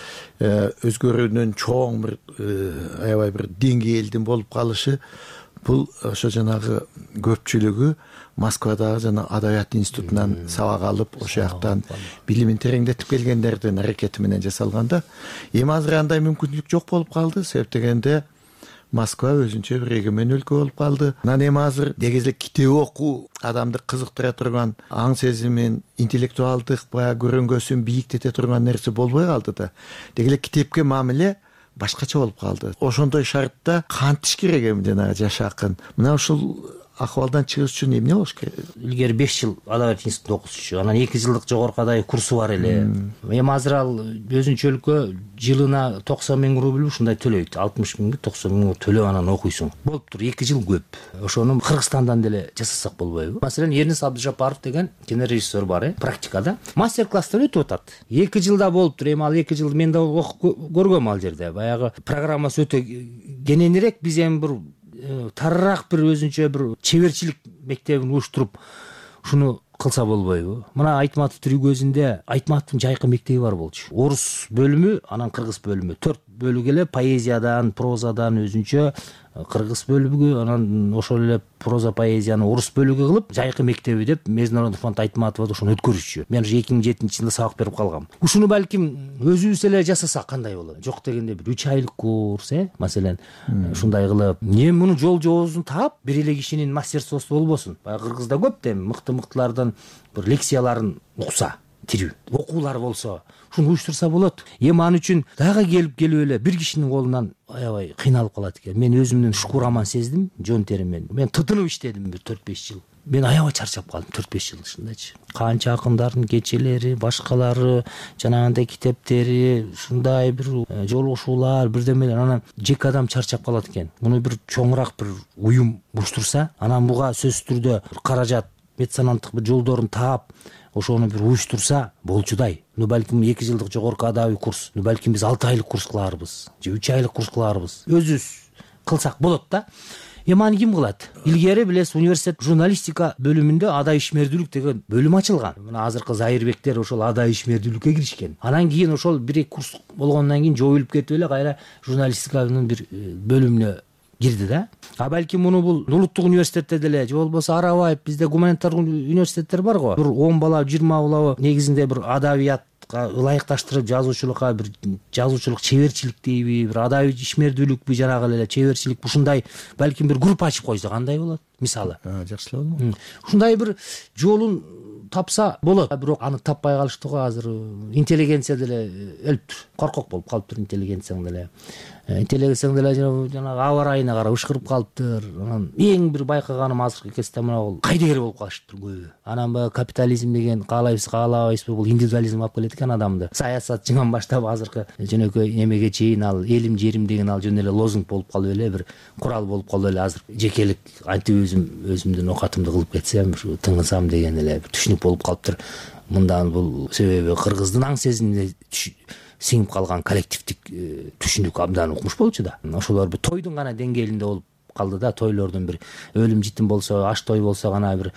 өзгөрүүнүн чоң бир аябай бир деңгээлдин болуп калышы, бул ошо жанагы көпчүлүгү Москвадагы жана адабият институтунан сабак алып, ошол жактан билимин тереңдетип келгендердин аракети менен жасалганда, эми азыр андай мүмкүнчүлүк жок болуп калды. Себеп дегенде Москва өзүнчө бир эгемен өлкө болуп калды. Анан эми азыр дегезе китеп окуу адамды кызыктыра турган, аң сезимин, интеллектуалдык баягы көрөңгөсүн бийиктете турган нерсе болбой калды да. Дегеле китепке мамиле башкача болуп калды. Ошондой шартта кантиш керек эми жанагы жаш акын? Мына ушул акыбалдан чыгыш үчүн эмне болуш керек? Илгери 5 жыл адабият институтунда окутчу, анан 2 жылдык жогорку адабият курсу бар эле. Эми азыр ал өзүнчө өлкө жылына 90 000 рубль ушундай төлөйт. 60 000 90 000 төлөп анан окуйсуң. Болуптур, 2 жыл көп. Ошону Кыргызстандан деле жасасак болбойбу? Маселен, Эрнис Абдыжапаров деген кинорежиссер бар, практикада мастер-класстар өтүп атат. 2 жылда болуптур. Эми ал 2 жыл мен да окуп көргөм ал жерде. Баягы программасы өтө кененирээк, биз эми бир тарыраак бир өзүнчө бир чеберчилик мектебин уюштуруп ушуну кылса болбойбу? Мына Айтматов тирүү-көзүндө Айтматовдун жайкы мектеби бар болчу. Орус бөлүмү, анан кыргыз бөлүмү. 4 бөлүк эле поэзиядан, прозадан өзүнчө, кыргыз бөлүгү, анан ошол эле проза поэзияны орус бөлүгү кылып, жайкы мектеби деп Международный фонд Айтматова ошону өткөрүшчү. Мен уже 2007-жылда сабак берип калгам. Ушуну балким өзүбүз эле жасасак кандай болот? Жок дегенде бир 3 айлык курс, маселен, ушундай кылып, эми муну жол жоозун таап, бир эле кишинин мастерствосу болбосун. Баягы Кыргызда көп да мыкты-мыктылардын бир лекцияларын укса, тирүү окуулар болсо, ушуну уюштурса болот. Эми ал үчүн дагы келип эле бир кишинин колунан аябай кыйналып калат экен. Мен өзүмдүн шкураман сездим, жон териммен. Мен тытынып иштедим бир 4-5 жыл. Мен аябай чарчап калдым 4-5 жыл ичиндечи. Канча акындардын кечелери, башкалары, жанагындай китептери, ушундай бир жолугушуулар, бирдемелер, анан жеке адам чарчап калат экен. Муну бир чоңураак бир уюм уюштурса, анан буга сөзсүз түрдө каражат, меценаттык бир жолдорун таап, ошону бир уюштурса болчудай. Балким 2 жылдык жогорку адабий курс, балким биз 6 айлык курс кыларбыз, же 3 айлык курс кыларбыз. Өзүбүз кылсак болот да. Эми аны ким кылат? Илгери билесиз, университет журналистика бөлүмүндө адабий ишмердүүлүк деген бөлүм ачылган. Мына азыркы Зайырбектер ошол адабий ишмердүүлүккө киришкен. Анан кийин ошол 1-2 курс болгондон кийин жоюлуп кетип эле кайра журналистиканын бир бөлүмүнө кирди да. Балким муну бул улуттук университетте деле, же болбосо Арабаев, бизде гуманитардык университеттер бар го. Бир 10 бала, 20 бала негизинде бир адабиятка ылайыкташтырып, жазуучулукка бир жазуучулук чеберчилик дейби, бир адабий ишмердүүлүкпү, жанагы эле чеберчилик, ушундай балким бир группа ачып койсо кандай болот? Мисалы. Жакшы болобу? Ушундай бир жолун тапса болот. Бирок аны таппай калышты го азыр. Интеллигенция деле өлүптүр. Коркок болуп калыптыр интеллигенцияң деле. Интеллигенцияң деле жанагы аба ырайына карап ышкырып калыптыр. Анан эң бир байкаганым азыркы кезде мына бул кайдыгер болуп калышыптыр көбү. Анан баягы капитализм деген каалайбыз, каалабайбызбы, бул индивидуализм алып келет экен адамды. Саясатчыдан баштап азыркы жөнөкөй немеге чейин ал элим жерим деген ал жөн эле лозунг болуп калып эле, бир курал болуп калып эле азыр. Жекелик антип өзүмдүн окатымды кылып кетсем, ушу тыңысам деген эле бир түшүнүк болуп калыптыр. Мындан бул себеби кыргыздын аң сезимине сиңип калган коллективдик түшүнүк абдан укмуш болчу да. Ошолор бир тойдун гана деңгээлинде болуп калды да. Тойлордун бир өлүм житим болсо, аш той болсо гана бир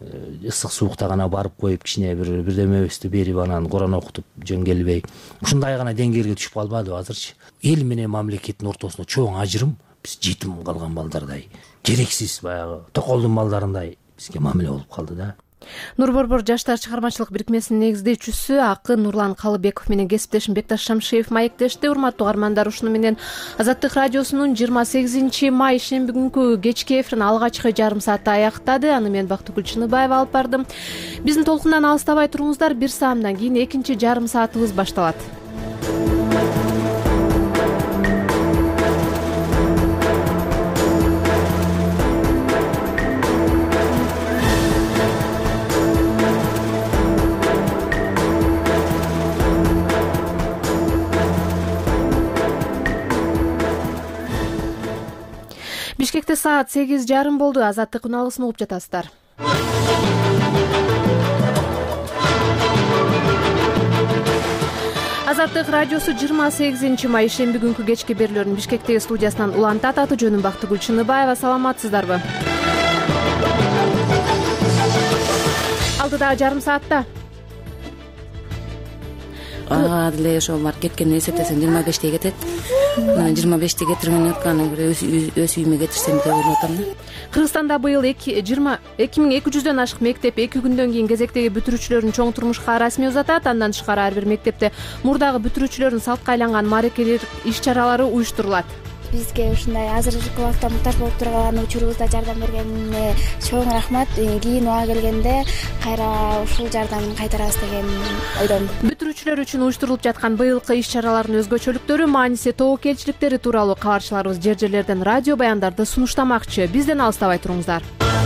ысык суукта гана барып коюп кичине бирдемебизди берип анан Куран окутуп жөн келбей, ушундай гана деңгээлге түшүп калбадыбы азырчы? Эл менен мамлекеттин ортосунда чоң ажырым, биз жетим калган балдардай, керексиз баягы токолдун балдарындай бизге мамиле болуп калды да. Нур Борбор жаштар чыгармачылык бирикмесинин негиздөөчүсү акын Нурлан Калыбеков менен кесиптешим Бекташ Шамшиев маектешти. Урматтуу угармандар, ушуну менен Азаттык радиосунун 28 май шемби күнкү кечки эфирин алгачкы жарым саатта аяктады. Аны мен Бактыгүл Чыныбаева алып бардым. Биздин толкундан алыстабай туруңуздар, бир саамдан кийин экинчи жарым саатыбыз башталат. Бишкекте саат 8:30 болду. Азаттык үн алгысын угуп жатасыздар. Азаттык радиосу 28 май шемби күнкү кечки берүүлөрүн Бишкектеги студиясынан улантат. Аты жөнүм Бактыгүл Чыныбаева. Саламатсыздарбы? Алдыда жарым саатта деле ошо кеткен эсептесем 25-те кетет. 25-те кетирген өткөнү өз үйүмө кетирсем деп ойлоп атам да. Кыргызстанда быйыл 2200дөн ашык мектеп 2 күндөн кийин кезектеги бүтүрүүчүлөрүн чоң турмушка расмий узатат. Андан тышкары ар бир мектепте мурдагы бүтүрүүчүлөрдүн салтка айланган маарекелик иш-чаралары уюштурулат. Бизге ушундай азыркы убакта муктаж болуп турган учурубузда жардам бергенине чоң рахмат. Кийин убага келгенде кайра ушул жардамын кайтарабыз деген ойдомун. Бүтүрүүчүлөр үчүн уюштурулуп жаткан быйылкы иш-чаралардын өзгөчөлүктөрү, мааниси, тобокелчиликтери тууралуу кабарчыларыбыз жер-жерлерден радио баяндарды сунуштамакчы. Бизден алыстабай туруңуздар.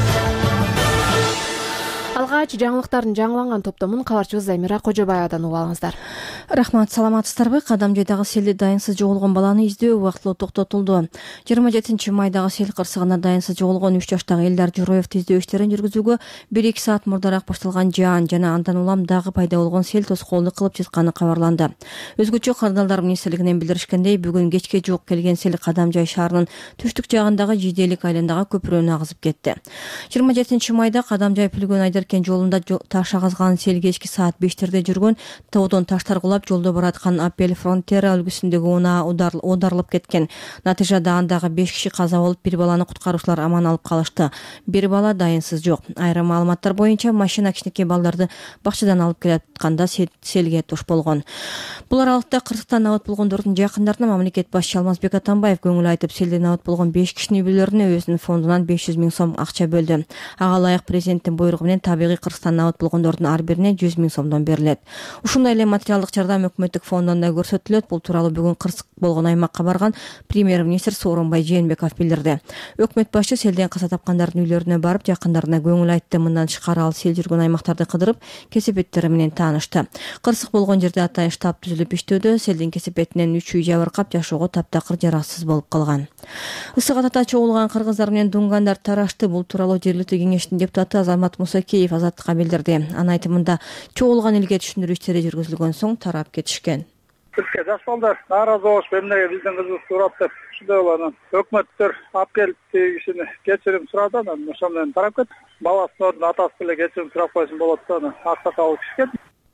Алгач жаңылыктардын жаңыланган топтомун кабарчыбыз Замира Кожобаевадан угуп алыңыздар. Рахмат, саламатсыздарбы? Кадам жайдагы селде дайынсыз жоголгон баланы издөө убактылуу токтотулду. 27 майдагы сел кырсыгында дайынсыз жоголгон 3 жаштагы Элдар Жороевди издөө иштерин жүргүзүүгө 1-2 саат мурдараак башталган жана андан улам дагы пайда болгон сел тоскоолдук кылып жатканы кабарланды. Өзгөчө кырдаалдар министрлигинен билдиришкендей, бүгүн кечке жуук келген сел Кадам жай шаарынын түштүк жагындагы Жиделик айландагы көпүрөнү агызып кетти. 27 майда Кадам жай Пүлгөн Айдаркен жолунда таш агызган сел кечки саат 5-терде жүргөн тоодон таштар кулап жолдо бараткан Опель Фронтера үлгүсүндөгү унаа оодарылып кеткен. Натыйжада андагы 5 киши каза болуп, бир баланы куткаруучулар аман алып калышты. Бир бала дайынсыз жок. Айрым маалыматтар боюнча машина кичинекей балдарды бакчадан алып келатканда селге туш болгон. Бул аралыкта кырсыктан абат болгондордун жакындарына мамлекет башчы Алмазбек Атамбаев көңүл айтып, селден абат болгон 5 кишинин үй бүлөлөрүнө өзүнүн фондунан 500 000 сом акча бөлдү. Ага ылайык президенттин буйругу менен табигый кырсыктан абат болгондордун ар бирине 100 000 сомдон берилет. Ушундай эле материалдык жардам өкмөттүк фондунан да көрсөтүлөт. Бул тууралуу бүгүн кырсык болгон аймакка барган премьер-министр Сооронбай Жээнбеков билдирди. Өкмөт башчы селден каза тапкандардын үйлөрүнө барып, жакындарына көңүл айтты. Мындан тышкары ал сел жүргөн аймактарды кыдырып, кесепеттери менен таанышты. Кырсык болгон жерде атайын штаб түзүлүп иштөөдө. Селдин кесепетинен 3 үй жабыркап, жашоого таптакыр жараксыз болуп калган. Ысык атата чогулган кыргыздар менен дунгандар тарашты. Бул тууралуу жергиликтүү кеңештин депутаты Азамат Мусакеев Азаттыкка билдирди. Анын айтымында чогулган элге түшүндүрүү иштери жүргүзүлгөн соң тарап кетишкен. Бизге жаш балдар нааразы болуп, эмнеге биздин кызыбыз турат деп ушундай болгон. Өкмөттөр алып келип кишини кечирим сурады, анан ошол менен тарап кетти. Баласынын ордуна атасы деле кечирим сурап койсун болот да, анан аксакал кишкен.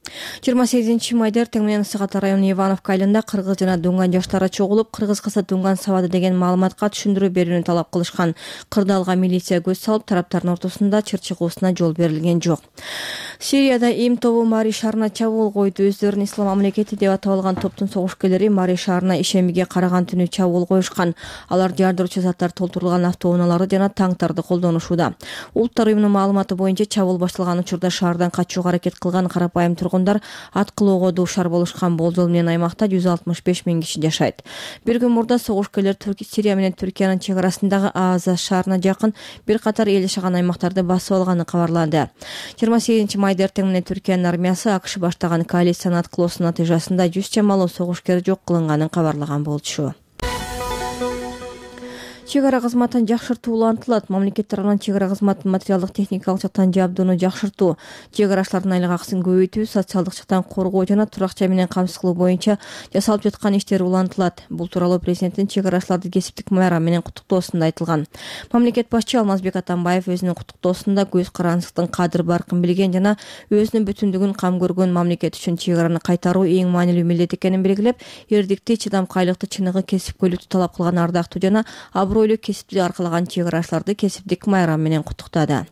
28 майда эртең менен Ысык ата районунун Ивановка айылында кыргыз жана дунган жаштары чогулуп, кыргыз кызы дунган сабады деген маалыматка түшүндүрүү берүүнү талап кылышкан. Кырдаалга милиция көз салып, тараптардын ортосунда чыр-чыгуусуна жол берилген жок. Сирияда Им тобу Мари шаарына чабуул койду. Өздөрүн ислам мамлекети деп атап алган топтун согушкерлери Мари шаарына ишемиге караган түнү чабуул коюшкан. Алар жардыруучу заттар толтурулган автоунааларды жана танктарды колдонушууда. Улуттар уюмунун маалыматы боюнча чабуул башталган учурда шаардан качууга аракет кылган карапайым тургундар ат кылоого дуушар болушкан. Болжол менен аймакта 165 000 киши жашайт. Бир күн мурда согушкерлер Сирия менен Түркиянын чек арасындагы Ааза шаарына жакын бир катар эл жашаган аймактарды басып алганы кабарланды. 28 майда эртең менен Түркиянын армиясы АКШ баштаган коалициянын ат кылуусунун натыйжасында 100 чамалуу согушкер жок кылынганын кабарлаган болчу. Чек ара кызматын жакшыртуу улантылат. Мамлекет тарабынан чек ара кызматын материалдык техникалык жактан жабдууну жакшыртуу, чек арачылардын айлык акысын көбөйтүү, социалдык жактан коргоо жана турак жай менен камсыз кылуу боюнча жасалып жаткан иштер улантылат. Бул тууралуу президенттин чек арачыларды кесиптик майрам менен куттуктоосунда айтылган. Мамлекет башчы Алмазбек Атамбаев өзүнүн куттуктоосунда көз карандыктын кадыр баркын билген жана өзүнүн бүтүндүгүн кам көргөн мамлекет үчүн чек араны кайтаруу эң маанилүү милдет экенин белгилеп, эрдикти, чыдамкайлыкты, чыныгы, кесипкөйлүктү талап кылган ардактуу жана аброй ошондой эле кесипти аркалаган чек арачыларды кесиптик майрам менен куттуктады.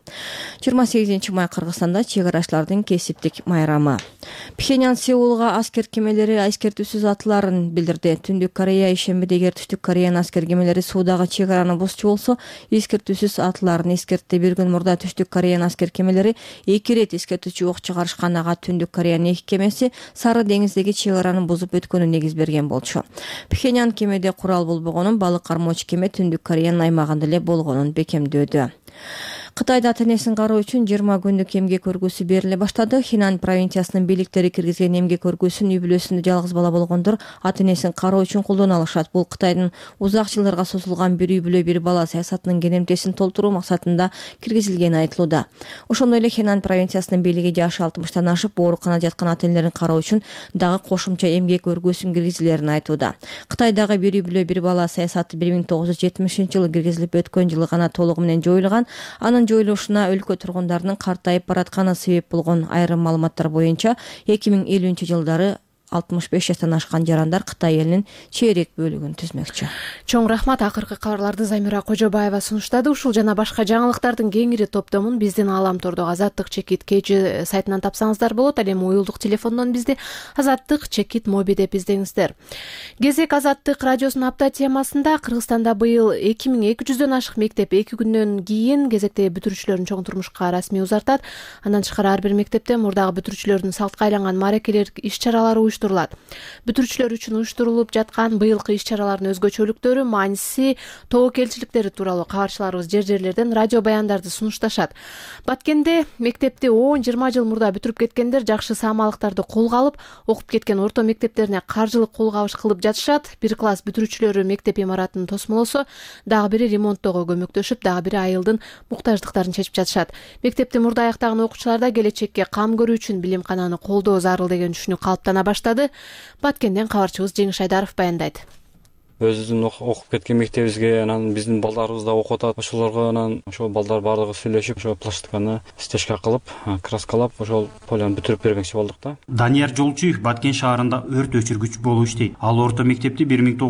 28 май Кыргызстанда чек арачылардын кесиптик майрамы. Пхеньян Сеулга аскер кемелери эскертүүсүз атыларын билдирди. Түндүк Корея ишембиде эгер Түштүк Кореянын аскер кемелери суудагы чек араны бузчу болсо, эскертүүсүз атыларын эскертти. Бир күн мурда Түштүк Кореянын аскер кемелери 2 рет эскертүүчү ок чыгарышкан. Ага Түндүк Кореянын 2 кемеси Сары деңиздеги чек араны бузуп өткөнү негиз берген болчу. Пхеньян кемеде курал болбогонун, балык кармоочу кеме Түндүк Кореянын аймагында эле болгонун бекемдөдү. Кытайда ата-энесин кароо үчүн 20 күндүк эмгек көргөсү бериле баштады. Хинан провинциясынын бийликтери киргизген эмгек көргөсүн үй бүлөсүндө жалгыз бала болгондор ата-энесин кароо үчүн колдоно алышат. Бул Кытайдын узак жылдарга созулган бир үй бүлө бир бала саясатынын кенемтесин толтуруу максатында киргизилгени айтылууда. Ошондой эле Хинан провинциясынын бийлиги жашы 60-тан ашып ооруканада жаткан ата-энелерин кароо үчүн дагы кошумча эмгек көргөсүн киргизилерин айтууда. Кытайдагы бир үй бүлө бир бала саясаты 1970-жылы киргизилип өткөн жылы гана толугу менен жоюлган. Анын жоюлушуна өлкө тургундарынын картайып баратканы себеп болгон. Айрым маалыматтар боюнча 2050-жылдары 65 жаштан ашкан жарандар Кытай элинин чейрек бөлүгүн түзмөкчү. Чоң рахмат. Акыркы кабарларды Замира Кожобаева сунуштады. Ушул жана башка жаңылыктардын кеңири топтомун биздин Ааламтордогу Азаттык чекит KG сайтынан тапсаңыздар болот. Ал эми уюлдук телефондон бизди Азаттык чекит моби деп издеңиздер. Кезек Азаттык радиосунун апта темасында Кыргызстанда быйыл 2200дөн ашык мектеп 2 күндөн кийин кезектеги бүтүрүүчүлөрүн чоң турмушка расмий узартат. Андан тышкары ар бир мектепте мурдагы бүтүрүүчүлөрдүн салтка айланган мааракелер иш-чаралары Бүтүрүүчүлөр үчүн уюштурулуп жаткан быйылкы иш-чаралардын өзгөчөлүктөрү, мааниси, тобокелчиликтери тууралуу кабарчыларыбыз жер-жерлерден радио баяндарды сунушташат. Баткенде мектепти 10-20 жыл мурда бүтүрүп кеткендер жакшы саамалыктарды колго алып, окуп кеткен орто мектептерине каржылык колгабыш кылып жатышат. Бир класс бүтүрүүчүлөрү мектеп имаратын тосмолосо, дагы бири ремонттоого көмөктөшүп, дагы бири айылдын муктаждыктарын чечип жатышат. Мектепти мурда аяктаган окуучуларда келечекке кам көрүү үчүн билимкананы колдоо зарыл деген түшүнүк калыптана баштады. Баткенден кабарчыбыз Жеңиш Айдаров баяндайт. Өзүбүздүн окуп кеткен мектебибизге анан биздин балдарыбыз да окуп атат. Ошолорго анан ошол балдар баардыгы сүйлөшүп, ошол пластиканы стежка кылып, краскалап, ошол поляны бүтүрүп бергенчи болдук да. Данияр Жолчуев Баткен шаарында өрт өчүргүч болуп иштейт. Ал орто мектепти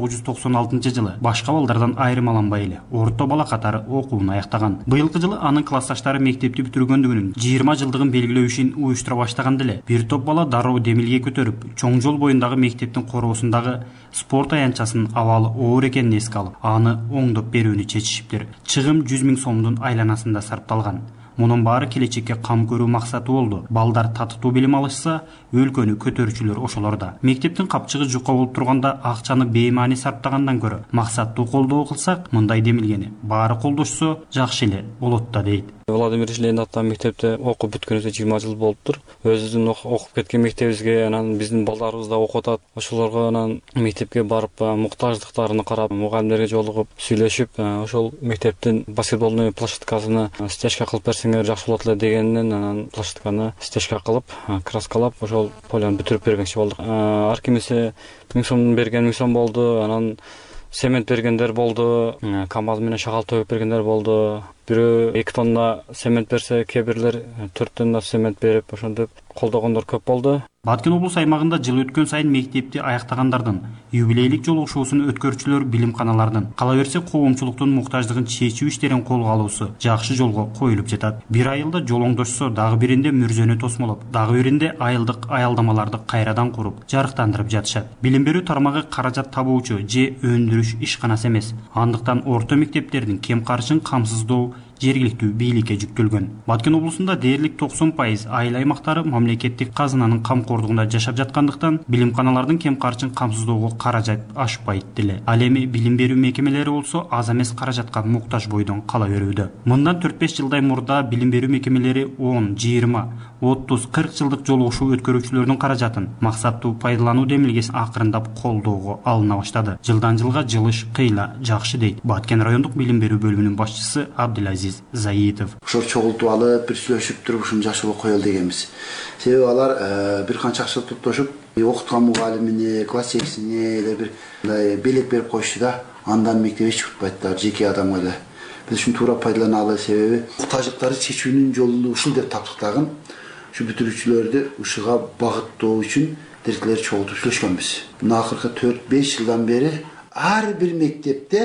1996-жылы башка балдардан айырмаланбай эле орто бала катары окуун аяктаган. Быйылкы жылы анын классташтары мектепти бүтүргөндүгүнүн 20 жылдыгын белгилөө ишин уюштура баштаганда эле бир топ бала дароо демилге көтөрүп, чоң жол боюндагы мектептин короосундагы спорт аянтчасынын оор экенин эске алып, аны оңдоп берүүнү чечишиптир. Чыгым 100 000 сомдун айланасында сарпталган. Мунун баары келечекке кам көрүү максаты болду. Балдар татыктуу билим алышса, өлкөнү көтөрүүчүлөр ошолорда. Мектептин капчыгы жука болуп турганда акчаны беймаани сарптагандан көрө максаттуу колдоо кылсак, мындай демилгени баары колдошсо жакшы эле болот да дейт. Владимир Ленин аттаган мектепте окуп бүткөнүбүзгө 20 жыл болуптур. Өзүбүздүн окуп кеткен мектебибизге анан биздин балдарыбыз да окуп атат. Ошолорго анан мектепке барып, муктаждыктарын карап, мугалимдерге жолугуп, сүйлөшүп, ошол мектептин баскетболдун площадкасына стежка кылып берсеңер жакшы болот эле дегенинен анан площадканы стежка кылып, краскалап, ошол поляны бүтүрүп бергенчи болдук. Ар кимиси 1000 сом берген 1000 сом болду. Анан цемент бергендер болду, КамАЗ менен шагал төгүп бергендер болду. Бирөө 2 тонна цемент берсе, кээ бирлер 4 тонна цемент берип, ошентип колдогондор көп болду. Баткен облус аймагында жыл өткөн сайын мектепти аяктагандардын юбилейлик жолугушуусун өткөрүүчүлөр билимканалардын кала берсе коомчулуктун муктаждыгын чечүү иштерин колго алуусу жакшы жолго коюлуп жатат. Бир айылда жол оңдошсо, дагы биринде мүрзөнү тосмолоп, дагы биринде айылдык аялдамаларды кайрадан куруп, жарыктандырып жатышат. Билим берүү тармагы каражат табуучу же өндүрүш ишканасы эмес. Андыктан орто мектептердин кем карышын камсыздоо жергиликтүү бийликке жүктөлгөн. Баткен облусунда дээрлик 90% айыл аймактары мамлекеттик казынанын камкордугунда жашап жаткандыктан билимканалардын кем карышын камсыздоого каражат ашпайт деле. Ал эми билим берүү мекемелери болсо аз эмес каражатка муктаж бойдон кала берүүдө. Мындан 4-5 жылдай мурда билим берүү мекемелери 10, 20, 30, 40 жылдык жолугушуу өткөрүүчүлөрдүн каражатын максаттуу пайдалануу демилгесин акырындап колдоого алына баштады. Жылдан жылга жылыш кыйла жакшы дейт Баткен райондук билим берүү бөлүмүнүн башчысы Абдулазиз Заитов. Ошол чогултуп алып, бир сүйлөшүп туруп ушуну жакшы болуп коелу дегенбиз. Себеби алар бир канча акча топтошуп, окуткан мугалимине, класс жетекчисине эле бир мындай белек берип коюшту да, андан мектеп эч чыкпайт, жеке адамга эле. Биз ушуну туура пайдаланалы, себеби муктаждыктарды чечүүнүн жолу ушул деп таптык дагы. Şu бүтүрүүчүлөрдү ушуга багыттоо үчүн директорлор чогултуп сүйлөшкөнбүз. Мына акыркы 4-5 жылдан бери ар бир мектепте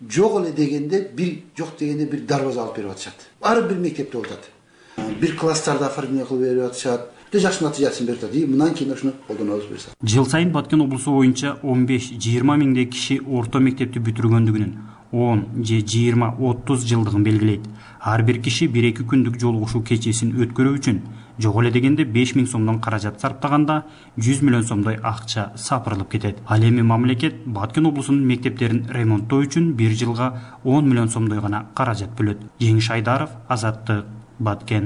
жок эле дегенде жок дегенде бир дарбаза алып берип атышат. Ар бир мектепте болуп атат. Бир класстарда оформление кылып берип атышат. Жакшы натыйжасын берип атат. Мындан кийин ушуну колдонобуз буюрса. Жыл сайын Баткен облусу боюнча 15-20 миңдей киши орто мектепти бүтүргөндүгүнүн 10 же 20-30 жылдыгын белгилейт. Ар бир киши 1-2 күндүк жолугушуу кечесин өткөрүү үчүн жок эле дегенде 5 миң сомдон каражат сарптаганда 100 миллион сомдой акча сапырылып кетет. Ал эми мамлекет Баткен облусунун мектептерин ремонттоо үчүн бир жылга 10 миллион сомдой гана каражат бөлөт. Жеңиш Айдаров, Азаттык, Баткен.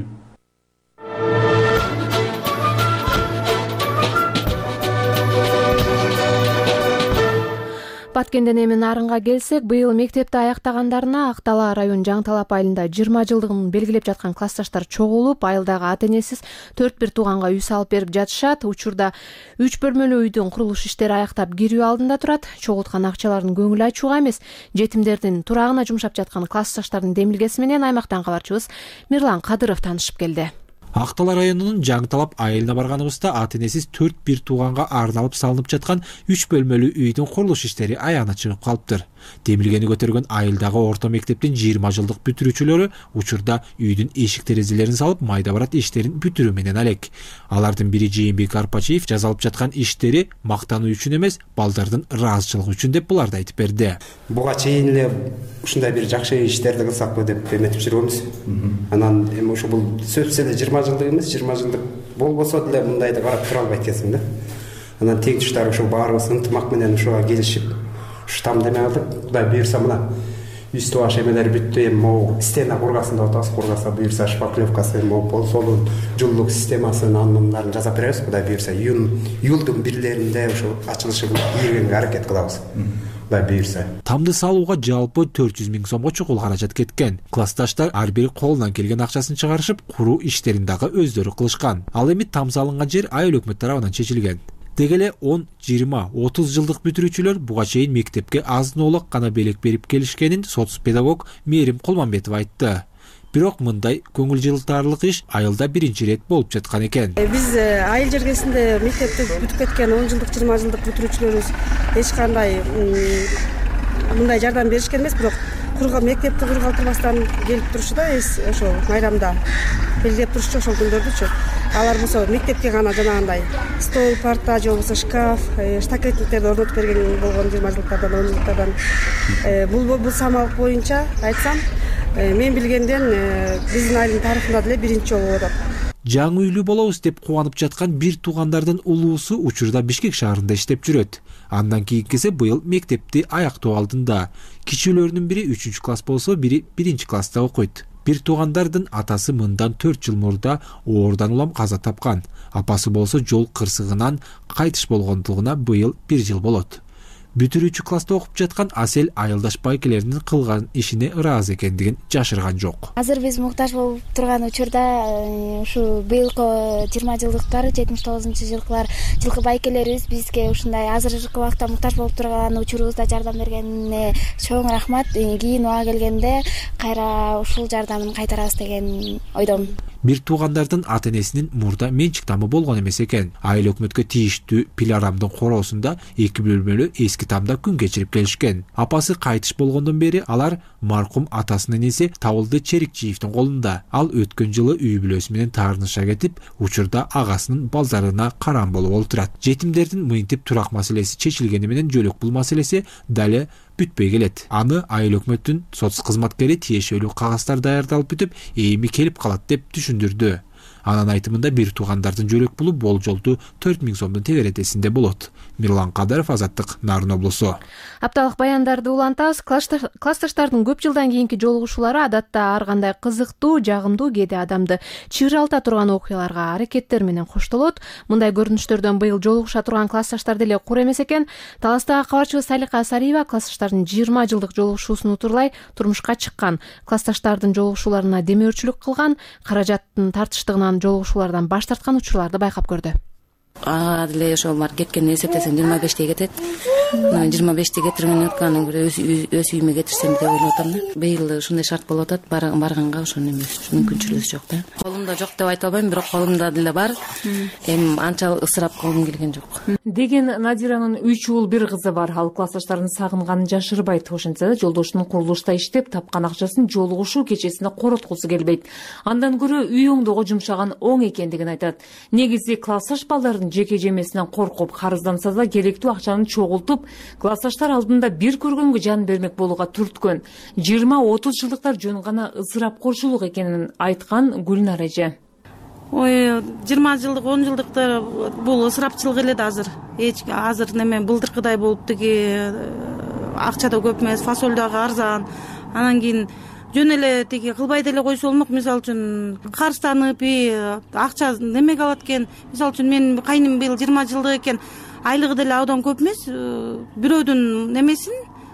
Баткенден эми Нарынга келсек, быйыл мектепти аяктагандарына Ак Талаа район Жаңы Талап айылында 20 жылдыгын белгилеп жаткан классташтар чогулуп, айылдагы ата-энесиз 4-1 тууганга үй салып берип жатышат. Учурда 3 бөлмөлүү үйдүн курулуш иштери аяктап кирүү алдында турат. Чогулткан акчалардын көңүл ачууга эмес, жетимдердин турагына жумшап жаткан классташтардын демилгеси менен аймактан кабарчыбыз Мирлан Кадыров таанышып келди. Ак Талаа районунун Жаңы Талап айылына барганыбызда ата-энесиз 4-1 тууганга арналып салынып жаткан 3 бөлмөлүү үйдүн курулуш иштери аягына чыгып калыптыр. Демилгени көтөргөн айылдагы орто мектептин 20 жылдык бүтүрүүчүлөрү учурда үйдүн эшик терезелерин салып, майда барат иштерин бүтүрүү менен алек. Алардын бири Жээнбек Арпачиев жазалып жаткан иштери мактануу үчүн эмес, балдардын ыраазычылыгы үчүн деп буларды айтып берди. Буга чейин эле ушундай бир жакшы иштерди кылсакпы деп эметип жүрөбүз. Анан эми ушу бул сөзсүз эле 20 жылдык эмес, 20 жылдык болбосо деле мындайды карап тура албайт экенсиң да. Анан тең туштар ушу баарыбыз ынтымак менен ушуга келишип, ушу тамдемей алдык. Кудай буюрса мына үстү баш эмелер бүттү, эми могу стена кургасын деп атабыз. Кургаса буюрса шпаклевкасы, могу пол солун, жылуулук системасын, анындарын жасап беребиз. Кудай буюрса июлдун бирлеринде ушу ачылышы ийгенге аракет кылабыз. Тамды салууга жалпы 400 миң сомго чукул каражат кеткен. Классташтар ар бири колунан келген акчасын чыгарышып, куруу иштерин дагы өздөрү кылышкан. Ал эми там салынган жер айыл өкмөт тарабынан чечилген. Деги эле 10, 20, 30 жылдык бүтүрүүчүлөр буга чейин мектепке азын-оолак гана белек берип келишкенин соц-педагог Мээрим Кулманбетов айтты. Бирок мындай көңүл жылтарлык иш айылда биринчи ирет болуп жаткан экен. Биз айыл жергесинде мектепти бүтүп кеткен 10 жылдык, 20 жылдык бүтүрүүчүлөрүбүз эч кандай мындай жардам беришкен эмес, бирок мектепти кургалтырбастан келип турчу да, ошо майрамда белгилеп турчу ошол күндөрдүчү. Алар болсо мектепке гана жанагындай стол, парта же болбосо шкаф, штакетниктерди орнотуп берген болгон 20 жылдыктардан, 10 жылдыктардан. Бул самалык боюнча айтсам, мен билгенден биздин айылдын тарыхында деле биринчи жолу болуп атат. Жаңы үйлүү болобуз деп кубанып жаткан бир туугандардын улуусу учурда Бишкек шаарында иштеп жүрөт. Андан кийинкиси быйыл мектепти аяктоо алдында. Кичүүлөрүнүн бири 3-класс болсо, бири 1-класста окуйт. Бир туугандардын атасы мындан 4 жыл мурда оорудан улам каза тапкан. Апасы болсо жол кырсыгынан кайтыш болгондугуна быйыл 1 жыл болот. Бүтүрүүчү класста окуп жаткан Асел айылдаш байкелеринин кылган ишине ыраазы экендигин жашырган жок. Азыр биз муктаж болуп турган учурда ушу быйылкы 20 жылдыктар, 79-жылкы байкелерибиз бизге ушундай азыркы убакта муктаж болуп турган учурубузда жардам бергенине чоң рахмат. Кийин убага келгенде кайра ушул жардамын кайтарабыз деген ойдомун. Бир туугандардын ата-энесинин мурда менчик тамы болгон эмес экен. Айыл өкмөткө тийиштүү пилорамдын короосунда 2 бөлмөлүү эски тамда күн кечирип келишкен. Апасы кайтыш болгондон бери алар маркум атасынын иниси Табылды Черикчиевдин колунда. Ал өткөн жылы үй бүлөсү менен таарыныша кетип, учурда агасынын балдарына карам болуп олтурат. Жетимдердин мынтип турак маселеси чечилгени менен жөлөк бул маселеси дале бүтпөй келет. Аны айыл өкмөттүн соц кызматкери тиешелүү кагаздар даярдалып бүтүп, эми келип калат деп түшүндүрдү. Анын айтымында бир туугандардын жөлөк пулу болжолду 4 миң сомдун тегеретесинде болот. Мирлан Кадыров, Азаттык, Нарын облусу. Апталык баяндарды улантабыз. Классташтардын көп жылдан кийинки жолугушуулары адатта ар кандай кызыктуу, жагымдуу, кээде адамды чыйралта турган окуяларга, аракеттер менен коштолот. Мындай көрүнүштөрдөн быйыл жолугуша турган классташтар деле кур эмес экен. Таластагы кабарчыбыз Салика Асариева классташтардын 20 жылдык жолугушуусун утурлай турмушка чыккан. Классташтардын жолугушууларына демөөрчүлүк кылган, каражаттын тартыштыгынан жолугушуулардан баш тарткан учурларды байкап көрдү. ага деле ошо бар кеткенин эсептесең 25-те кетет. 25-те кетиргенден өткөн өз үйүмө кетирсем деп ойлоп атам да. Быйыл ушундай шарт болуп атат, барганга ошону эмес, мүмкүнчүлүгү жок да. Колумда жок деп айта албайм, бирок колумда деле бар. Эми анча ысырап кылгым келген жок. Деген Надиранын 3 уул 1 кызы бар. Ал классташтарын сагынганын жашырбайт. Ошентсе да жолдошунун курулушта иштеп тапкан акчасын жолугушуу кечесине короткусу келбейт. Андан көрө үй оңдоого жумшаган оң экендигин айтат. Негизи классташ балдардын жеке жемесинен коркуп, карызданса да керектүү акчаны чогултуп, классташтар алдында бир көргөнгө жан бермек болууга түрткөн. 20-30 жылдыктар жөн гана ысырапкорчулук экенин айткан Гүлнар эже. Ой, 20 жылдык, 10 жылдыктар бул ысырапчылык эле да азыр. Азыр неме былтыркыдай болуп тиги акча да көп эмес, фасоль дагы арзан. Анан кийин жөн эле тиги кылбай деле койсо болмок. Мисалы үчүн карызданып, акча немеге алат экен. Мисалы үчүн менин кайным быйыл 20 жылдык экен. Айлыгы деле абдан көп эмес. Бирөөдүн немесин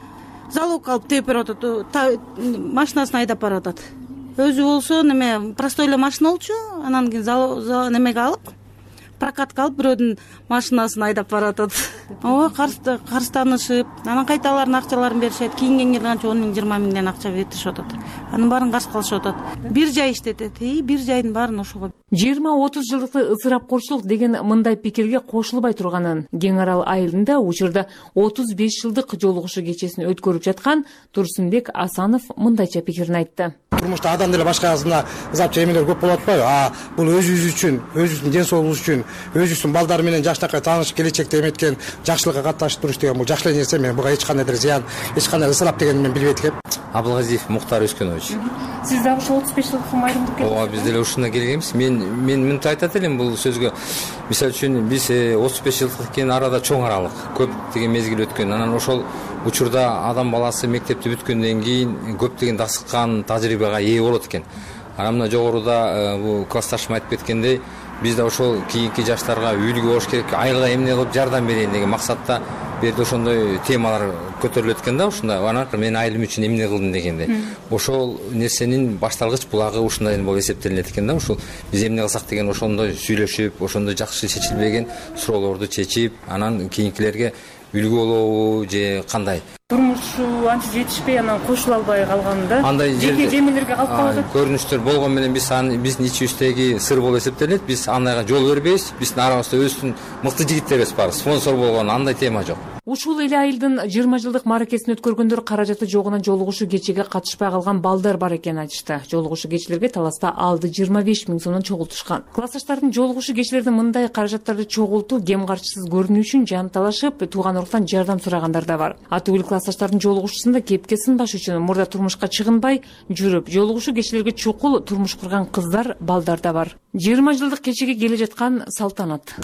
залог алып тээп берип атат, машинасын айдап барып атат. Өзү болсо неме простой эле машина болчу, анан кийин немеге алып, прокатка алып бирөөдүн машинасын айдап баратат. Ооба, карызданышып, анан кайталарын акчаларын беришет. Кийинген келе канча 10 миң, 20 миңден акча беришип атат. Анын баарын карыз кылышып атат. Бир жай иштетет, бир жайдын баарын ошого. 20-30 жылдыкты ысырапкорчулук деген мындай пикирге кошулбай турганын Кеңарал айылында учурда 35 жылдык жолугушуу кечесин өткөрүп жаткан Турсунбек Асанов мындайча пикирин айтты. Турмушта адам деле башкасына ызапчы эмелер көп болот атпайбы? Бул өзүбүз үчүн, өзүбүздүн ден соолугубуз үчүн, өзүбүздүн балдар менен жаштакай тааныш, келечекте эметкен жакшылыкка катташып туруш деген бул жакшы нерсе. Мен буга эч кандай зыян, эч кандай ысырап дегенди мен билбейт элем. Абылгазиев Мухтар Өскөнович. Сиз дагы ушул 35 жылдык майрымдык келдиңиз? Ооба, биз деле ушунда келгенбиз. Мен мынтип айтат элем бул сөзгө. Мисалы үчүн биз 35 жылдык экен, арада чоң аралык, көп деген мезгил өткөн. Анан ошол учурда адам баласы мектепти бүткөндөн кийин көптөгөн дасыккан тажрыйбага ээ болот экен. Анан мына жогоруда бул классташым айтып кеткендей, биз да ошол кийинки жаштарга үлгү болуш керек, айылга эмне кылып жардам берейин деген максатта бул жерде ошондой темалар көтөрүлөт экен да. Ушундай анан мен айылым үчүн эмне кылдым дегенде, ошол нерсенин башталгыч булагы ушундай болуп эсептелинет экен да. Ушул биз эмне кылсак деген ошондой сүйлөшүп, ошондой жакшы чечилбеген суроолорду чечип, анан кийинкилерге үлгү болобу же кандай? Турмушу анча жетишпей, анан кошула албай калганда жеке жемелерге калып калат. Көрүнүштөр болгон менен биздин ичибиздеги сыр болуп эсептелет. Биз андайга жол бербейбиз. Биздин арабызда өздүн мыкты жигиттерибиз бар. Спонсор болгон андай тема жок. Ушул эле айылдын 20 жылдык мааракесин өткөргөндөр каражаты жогунан жолугушуу кечеге катышпай калган балдар бар экенин айтышты. Жолугушуу кечелерге таласта алды 25 миң сомдон чогултушкан. Классташтардын жолугушуу кечелердин мындай каражаттарды чогултуу кем карчысыз көрүнүү үчүн жан талашып, тууган уруктан жардам сурагандар да бар. Атүгүл классташтардын жолугушуусунда кепке сынбаш үчүн мурда турмушка чыгынбай жүрүп, жолугушуу кечелерге чукул турмуш курган кыздар, балдар да бар. 20 жылдык кечеге келе жаткан салтанат.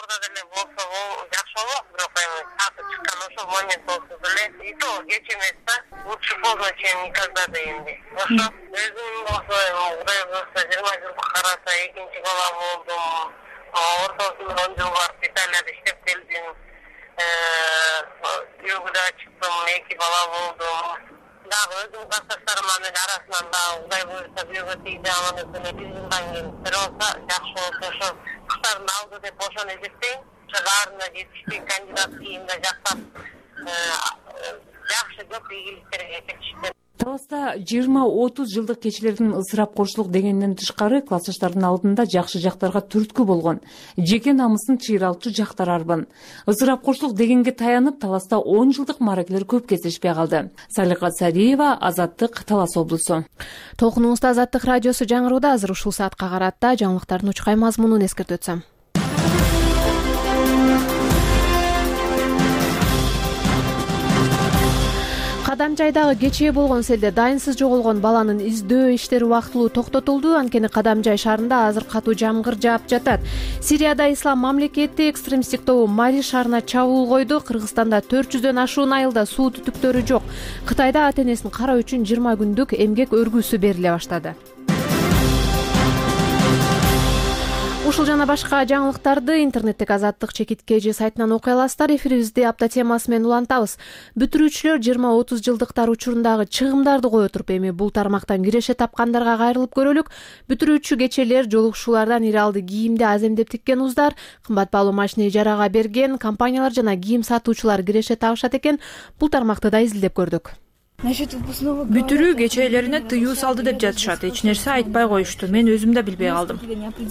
Момент болса деле, и то кеч эмес да, лучше поздно, чем никогда дейинди. Ошо өзүм болсо, Кудай буюрса 20 жылдык карата экинчи бала болдум. Ортосунда 10 жыл барып Италияда иштеп келдим. Күйөөгө чыктым, 2 бала болдум. Дагы өзүм классташтарымдын арасынан дагы Кудай буюрса күйөөгө тийди, анан үстүнө 1 жылдан кийин бир болсо жакшы болсо ошо куштарын алды деп ошону эсептейм. Баарына жетиштик кандидат кийимде жактап жакшы көп ийгиликтерге жетишти. Таласта 20-30 жылдык кечелердин ысырапкорчулук дегенден тышкары классташтардын алдында жакшы жактарга түрткү болгон, жеке намысын чыйралчу жактар арбын. Ысырапкорчулук дегенге таянып, Таласта 10 жылдык мааракелер көп кездешпей калды. Салика Сариева, Азаттык, Талас облусу. Толкунуңузда Азаттык радиосу жаңырууда. Азыр ушул саатка карата жаңылыктардын учкай мазмунун эскертип өтсөм. Кадамжайдагы кечээ болгон селде дайынсыз жоголгон баланын издөө иштери убактылуу токтотулду. Анткени Кадамжай шаарында азыр катуу жамгыр жаап жатат. Сирияда ислам мамлекети экстремисттик тобу Мари шаарына чабуул койду. Кыргызстанда 400дөн ашуун айылда суу түтүктөрү жок. Кытайда ата-энесин кароо үчүн 20 күндүк эмгек өргүүсү бериле баштады. Ушул жана башка жаңылыктарды интернеттеги Азаттык чекиткежи сайтынан окуй аласыздар. Эфирибизди апта темасы менен улантабыз. Бүтүрүүчүлөр 20-30 жылдыктар учурундагы чыгымдарды кое туруп эми бул тармактан киреше тапкандарга кайрылып көрөлүк. Бүтүрүүчү кечелер жолугушуулардан ири алды кийимди аземдеп тиккен уздар, кымбат баалуу машина ижарага берген компаниялар жана кийим сатуучулар киреше табышат экен. Бул тармакты да изилдеп көрдүк. Бүтүрүү кечелерине тыюу салды деп жатышат. Эч нерсе айтпай коюшту. Мен өзүм да билбей калдым.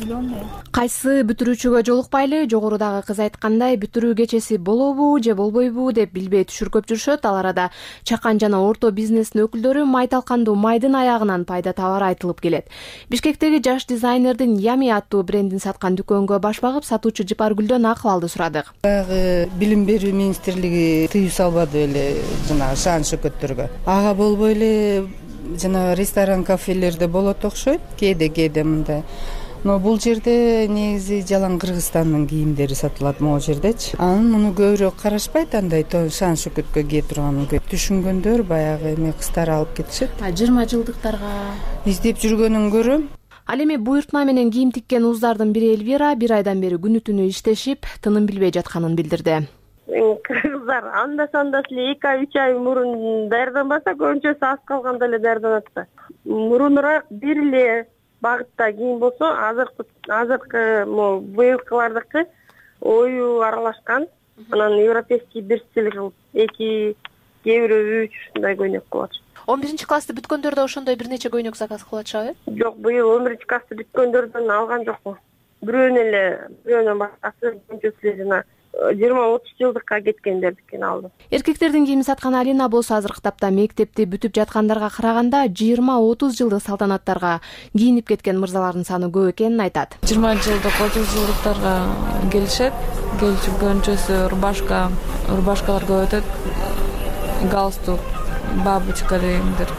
Кайсы бүтүрүүчүгө жолукпайлы, жогорудагы кыз айткандай, бүтүрүү кечеси болобу же болбойбу деп билбей түшүркөп жүрүшөт. Ал арада чакан жана орто бизнестин өкүлдөрү май талкандуу майдын аягынан пайда табары айтылып келет. Бишкектеги жаш дизайнердин Ями аттуу брендин саткан дүкөнгө баш багып, сатуучу Жипаргүлдөн акыбалды сурадык. Баягы билим берүү министрлиги тыюу салбады эле жана шаан шөкөттөргө. Ага болбой эле жана ресторан, кафелерде болот окшойт, кээде мындай. Но бул жерде негизи жалаң Кыргызстандын кийимдери сатылат могу жердечи. Анын муну көбүрөөк карашпайт, андай шаан шөкөткө кие турганын көп түшүнгөндөр баягы эме кыздар алып кетишет. 20 жылдыктарга издеп жүргөнүн көрөм. Ал эми буйртма менен кийим тиккен уздардын бири Эльвира 1 айдан бери күнү түнү иштешип, тыным билбей жатканын билдирди. Кыргыздар анда санда эле 2-3 ай мурун даярданбаса, көбүнчөсү аз калганда эле даярданат да. Мурунураак бир эле багытта кийим болсо, азыркы быйылкылардыкы ою аралашкан. Анан европейский бир стиль кылып, 2, кээ бирөө 3 ушундай көйнөк кылат. 11-классты бүткөндөр да ошондой бир нече көйнөк заказ кылышабы? Жок, быйыл 11-классты бүткөндөрдөн алган жокмун. Бирөөнөн башкасы көбүнчөсү жана 20-30 жылдыкка кеткендердикин алдым. Эркектердин кийим саткан Алина болсо азыркы тапта мектепти бүтүп жаткандарга караганда 20-30 жылдык салтанаттарга кийинип кеткен мырзалардын саны көп экенин айтат. 20 жылдык, 30 жылдыктарга келишет. Келчү көбүнчөсү рубашкалар көп өтөт. Галстук, бабочка дегендер.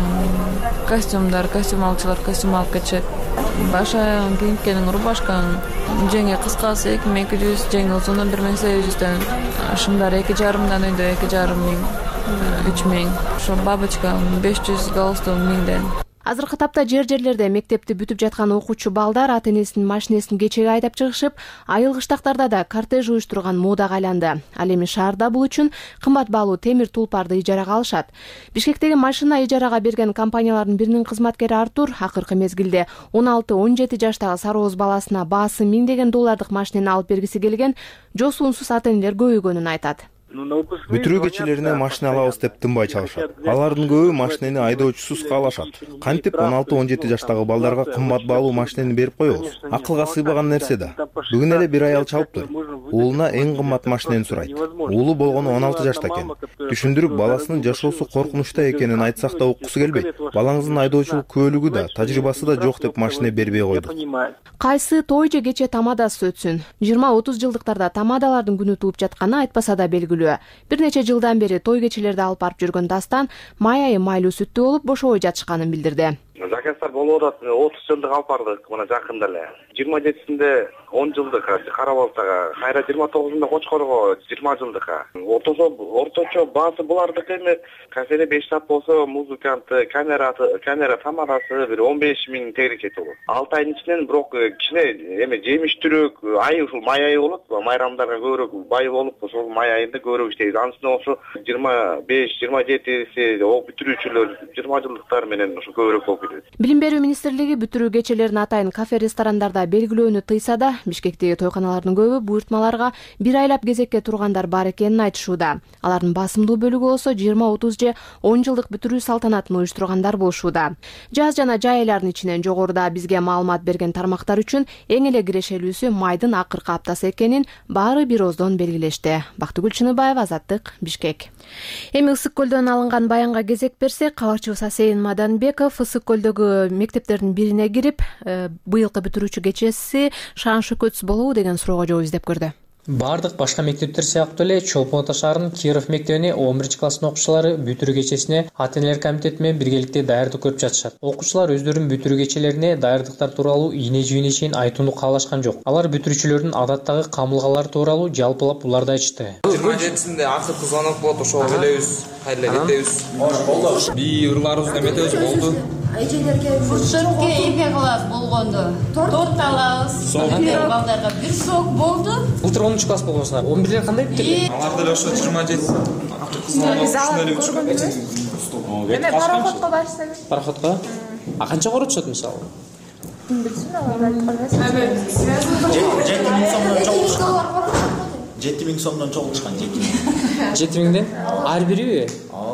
Костюм алчылар костюм алып кетишет. Баша кийинткенин рубашканын жеңи кыскасы 2200, жеңи узуну 1800дөн, шымдар 2,5 өйдө 2,5 3000. Ошо бабочка 500, галстук 1000ден. Азыркы тапта жерлерде мектепти бүтүп жаткан окуучу балдар ата-энесинин машинесин кечеге айдап чыгышып, айыл кыштактарда да кортеж уюштурган модага айланды. Ал эми шаарда бул үчүн кымбат баалуу темир тулпарды ижарага алышат. Бишкектеги машина ижарага берген компаниялардын биринин кызматкери Артур акыркы мезгилде 16-17 жаштагы сарооз баласына баасы $1000 машинени алып бергиси келген жосуунсуз ата-энелер көбөйгөнүн айтат. Бүтүрүү кечелерине машина алабыз деп тынбай чалышат. Алардын көбү машинени айдоочусуз каалашат. Кантип 16-17 жаштагы балдарга кымбат баалуу машинени берип коебуз? Акылга сыйбаган нерсе да. Бүгүн эле бир аял чалыптыр. Уулуна эң кымбат машинени сурайт. Уулу болгону 16 жашта экен. Түшүндүрүп, баласынын жашоосу коркунучта экенин айтсак да уккусу келбейт. Балаңыздын айдоочулук көлүгү да, тажрыйбасы да жок деп машина бербей койдук. Кайсы той же кече тамадасы өтсүн. 20-30 жылдыктарда тамадалардын күнү тууп жатканы айтпаса да белгилүү. Бир нече жылдан бери той кечелерди алып барып жүргөн Дастан май айы майлуу сүттүү болуп бошобой жатышканын билдирди. Заказдар болуп атат. 30 жылдык алып бардык мына жакында эле. 27-синде 10 жылдык Карабалтага, кайра 29-сунда Кочкорго 20 жылдыкка. Орточо баасы булардыкы эми кафеде 5 саат болсо, музыканты, камера тамадасы бир 15 000 тегере кетип болот. 6 айдын ичинен бирок кичине эми жемиштүүрөөк ай ушул май айы болот. Майрамдарга көбүрөөк бай болуп, ошол май айында көбүрөөк иштейбиз. Анысында болсо 25-27си бүтүрүүчүлөр 20 жылдыктар менен ошо көбүрөөк болуп кетет. Билим берүү министрлиги бүтүрүү кечелерин атайын кафе ресторандарда белгилөөнү тыйса да, Бишкектеги тойканалардын көбү буйртмаларга бир айлап кезекке тургандар бар экенин айтышууда. Алардын басымдуу бөлүгү болсо 20-30 же 10 жылдык бүтүрүү салтанатын уюштургандар болушууда. Жаз жана жай айлардын ичинен жогоруда бизге маалымат берген тармактар үчүн эң эле кирешелүүсү майдын акыркы аптасы экенин баары бир ооздон белгилешти. Бактыгүл Чыныбаева, Азаттык, Бишкек. Эми Ысык көлдөн алынган баянга кезек берсек, кабарчыбыз Асейин Маданбеков Ысык көлдөгү мектептердин бирине кирип, быйылкы бүтүрүүчү кечеси шаан шөкөтсүз болобу деген суроого жооп издеп көрдү. Бардык башка мектептер сыяктуу эле Чолпон Ата шаарынын Киров мектебине 11-класстын окуучулары бүтүрүү кечесине ата-энелер комитети менен биргеликте даярдык көрүп жатышат. Окуучулар өздөрүнүн бүтүрүү кечелерине даярдыктар тууралуу ийне-жийине чейин айтууну каалашкан жок. Алар бүтүрүүчүлөрдүн адаттагы камылгалары тууралуу жалпылап уларды айтышты. 27-синде акыркы звонок болот, ошого келебиз, кайра кетебиз. Би ырларыбызды эметебиз, болду. эжелерге Фуршетке эме кылабыз болгондо. Торт алабыз. Балдарга бир сок болду. Былтыр 10 класс болгонсуңар. 11лер кандай битирди? Алар деле ошо 27 Эме пароходко барсаңыз. Пароходко? А канча коротушат мисалы? Билсин алар айткан эмес. 7000 сомдон чогулушкан. 7000 сомдон чогулушкан 7000ден? Ар бириби?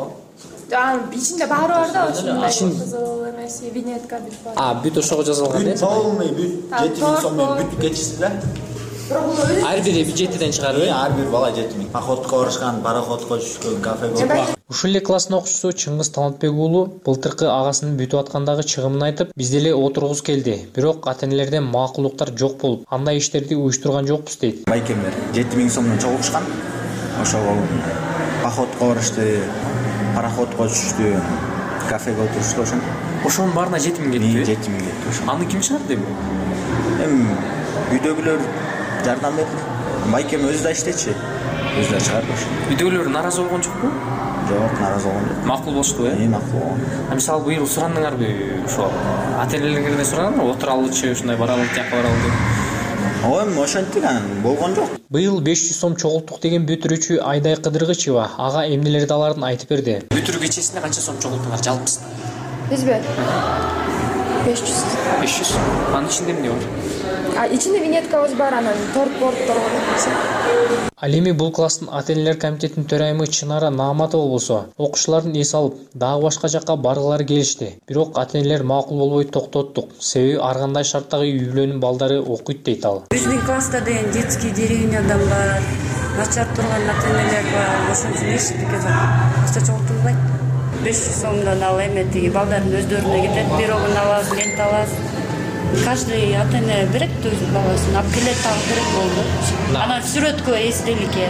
Ичинде баары бар да, ошондой кызыл эмес, винетка бүт бар. Бүт ошого жазылган да? Полный бүт 7000 сомдон бүт кетишти да. Ар бири бюджеттен чыгарбы? Ар бир бала 7000. Походко барышкан, пароходко түшкөн, кафеге. Ушул эле класстын окуучусу Чыңгыз Талантбек уулу былтыркы агасынын бүтүп аткандагы чыгымын айтып, бизде эле отургус келди. Бирок ата-энелерден макулдуктар жок болуп, андай иштерди уюштурган жокпуз дейт. Байкемдер 7000 сомдон чогулушкан. Ошол походко барышты, пароходко түштү, кафеге отурушту ошон. Ошонун баарына 7000 кетти. 7000 кетти. Аны ким чыгарды эми? Үйдөгүлөр жардам берди. Байкем өзү да иштечи. Өзү да чыгарды ошо. Үйдөгүлөр нааразы болгон жокпу? Жок, нааразы болгон жок. Макул болушту, макул болгон. Мисалы быйыл сурандыңарбы ошо ата-энелериңерден сураныңарбы? Отуралычы, ушундай баралы, жакка баралы деп. Эми ошентип болгон жок. Быйыл 500 сом чогулттук деген бүтүрүүчү Айдай Кыдыргычева ага эмнелерди аларын айтып берди. Бүтүрүү кечесинде канча сом чогулттуңар жалпысында? Бизби? 500. 500. Анын ичинде эмне бар? Ичинде винеткабыз бар, анан торт-порттор бар. Ал эми бул класстын ата-энелер комитетинин төрайымы Чынара Нааматова болсо, окуучулардын эс алып, дагы башка жакка баргылары келишти. Бирок ата-энелер макул болбой токтоттук. Себеби ар кандай шарттагы үй бүлөнүн балдары окуйт дейт ал. Биздин класста деген детский деревнядан бар, начар турган ата-энелер бар, ошон үчүн эчтеке жок. Акча чогултулбайт. 500 сомдон ал эме тиги балдардын өздөрүнө кетет, пирогун алабыз, лента алабыз. Каждый ата-эне берет өзүнүн баласын, алып келет, так берет болду. Анан сүрөткө эстеликке.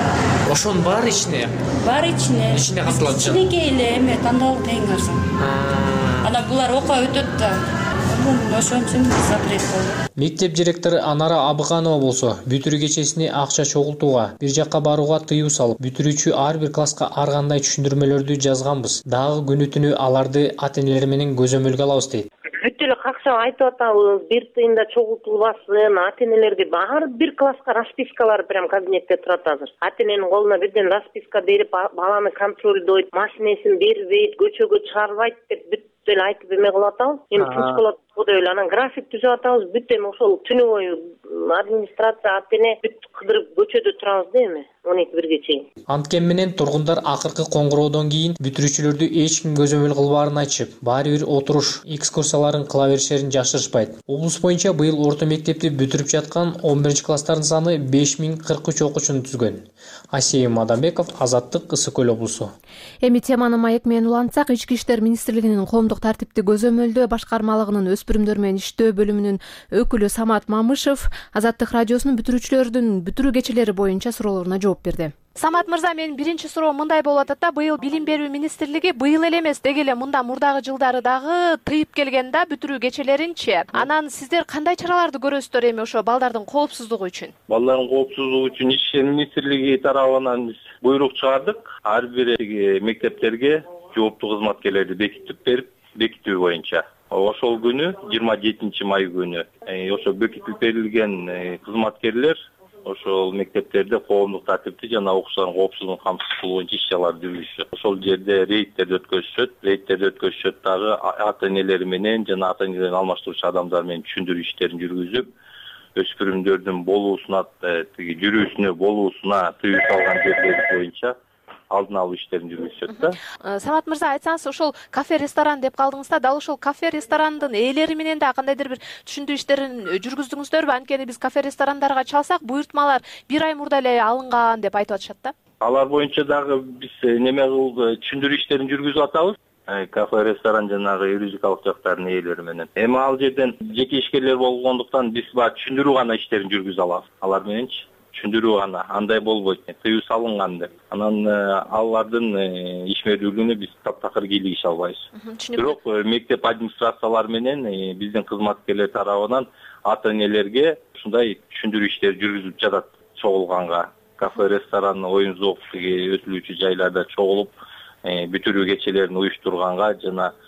Ошонун баары ичине? Баары ичине. Ичине катылат. Ичинеге эле эме тандалып тең арзан. Анан булар окуп өтөт да. Ошон үчүн запрет болду. Мектеп директору Анара Абыканова болсо, бүтүрүү кечесине акча чогултууга, бир жакка барууга тыюу салып, бүтүрүүчү ар бир класска ар кандай түшүндүрмөлөрдү жазганбыз. Дагы күнү түнү аларды ата-энелер менен көзөмөлгө алабыз дейт. Бүт эле какча айтып атабыз, бир тыйында чогултулбасын, ата-энелерди баары бир класска распискалар прям кабинетте турат азыр. Ата-эненин колуна бирден расписка берип, баланы контролдойт, машинесин бербейт, көчөгө чыгарбайт деп бүт эле айтып эме кылып атабыз. Эми тынч болот деп эле анан график түзүп атабыз. Бүт эми ошол түнү бою администрация ата-эне бүт кыдырып көчөдө турабыз да эми 12-1ге чейин. Анткени менен тургундар акыркы коңгуроодон кийин бүтүрүүчүлөрдү эч ким көзөмөл кылбаарын айтышып, баары бир отуруш, экскурсияларын кыла беришерин жашырышпайт. Облус боюнча быйыл орто мектепти бүтүрүп жаткан 11-класстардын саны 5043 окуучуну түзгөн. Асия Мадамбеков, Азаттык, Ысык Көл облусу. Эми теманы маек менен улантсак, Ички иштер министрлигинин коомдук тартипти көзөмөлдөө башкармалыгынын өспүрүмдөр менен иштөө бөлүмүнүн өкүлү Самат Мамышев Азаттык радиосунун бүтүрүүчүлөрдүн бүтүрүү кечелери боюнча суроолоруна жооп берди. Самат мырза, менин биринчи суроо мындай болуп атат да, быйыл билим берүү министрлиги быйыл эле эмес, деги эле мындан мурдагы жылдары дагы тыйып келген да бүтүрүү кечелеринчи. Анан сиздер кандай чараларды көрөсүздөр эми ошо балдардын коопсуздугу үчүн? Балдардын коопсуздугу үчүн Ички иштер министрлиги тарабынан биз буйрук чыгардык. Ар бир мектептерге жооптуу кызматкерлерди бекитүү боюнча. Ошол күнү 27 май күнү ошо бекитип берилген кызматкерлер ошол мектептерде коомдук тартипти жана окуучулардын коопсуздугун камсыз кылуу боюнча иш-чаралар жүргүзүшөт. Ошол жерде рейдтерди өткөзүшөт, дагы ата-энелер менен жана ата-энелерин алмаштыруучу адамдар менен түшүндүрүү иштерин жүргүзүп, өспүрүмдөрдүн болуусуна, тиги жүрүүсүнө болуусуна тыюу салган жерлер боюнча алдын алуу иштерин жүргүзүшөт да. Самат мырза, айтсаңыз, ошол кафе-ресторан деп калдыңыз да, дал ошол кафе-ресторандын ээлери менен да кандайдыр бир түшүндүрүү иштерин жүргүздүңүздөрбү? Анткени биз кафе-ресторандарга чалсак, буйртмалар 1 ай мурда эле алынган деп айтып атышат да. Алар боюнча дагы биз неме кылып түшүндүрүү иштерин жүргүзүп атабыз. Кафе, ресторан жанагы юридикалык жактардын ээлери менен. Эми ал жерден жеке ишкерлер болгондуктан биз баа түшүндүрүү гана иштерин жүргүзө алабыз. Алар мененчи түшүндүрүү гана, андай болбойт, тыюу салынган деп. Анан алардын ишмердүүлүгүнө биз таптакыр кийлигише албайбыз. Бирок мектеп администрациялары менен биздин кызматкерлер тарабынан ата-энелерге ушундай түшүндүрүү иштери жүргүзүлүп жатат чогулганга. Кафе, ресторан, оюн зоопсуга өтүлүүчү жайларда чогулуп бүтүрүү кечелерин уюштурганга жана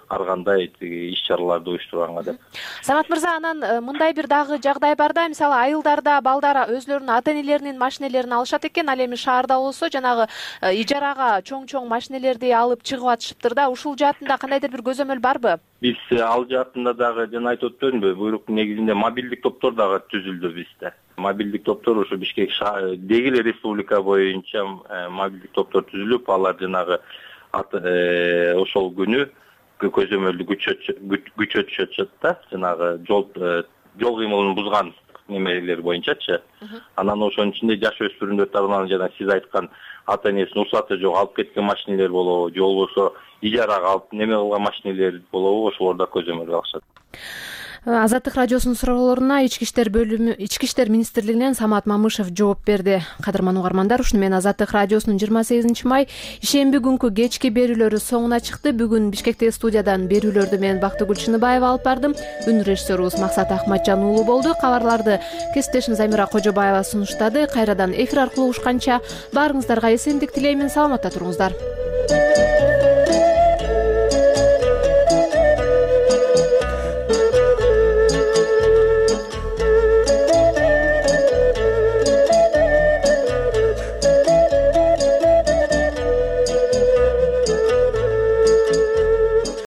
ар кандай иш чараларды уюштурганга деп. Самат мырза, анан мындай бир дагы жагдай бар да, мисалы айылдарда балдар өзлөрүнүн ата энелеринин машинелерин алышат экен, ал эми шаарда болсо жанагы ижарага чоң машинелерди алып чыгып атышыптыр да. Ушул жаатында кандайдыр бир көзөмөл барбы? Биз ал жаатында дагы жана айтып өттүмбү, буйруктун негизинде мобилдик топтор дагы түзүлдү бизде. Мобилдик топтор ушу Бишкек деги эле республика боюнча мобилдик топтор түзүлүп, алар жанагы ошол күнү көзөмөлдү күчөтүшөт да, жанагы жол кыймылын бузган немелер боюнчачы. Анан ошонун ичинде жаш өспүрүмдөр тарабынан жана сиз айткан ата энесинин уруксаты жок алып кеткен машинелер болобу, же болбосо ижарага алып неме кылган машинелер болобу, ошолорда көзөмөлгө алышат. Азаттык радиосунун суроолоруна Ички иштер министрлигинен Самат Мамышев жооп берди. Кадырман угармандар, ушуну менен Азаттык радиосунун 28 май ишемби күнкү кечки берүүлөрү соңуна чыкты. Бүгүн Бишкектеги студиядан берүүлөрдү мен Бактыгүл Чыныбаева алып бардым. Үн режиссерубуз Максат Ахматжан уулу болду. Кабарларды кесиптешим Замира Кожобаева сунуштады. Кайрадан эфир аркылуу угушканча баарыңыздарга эсендик тилеймин. Саламатта туруңуздар.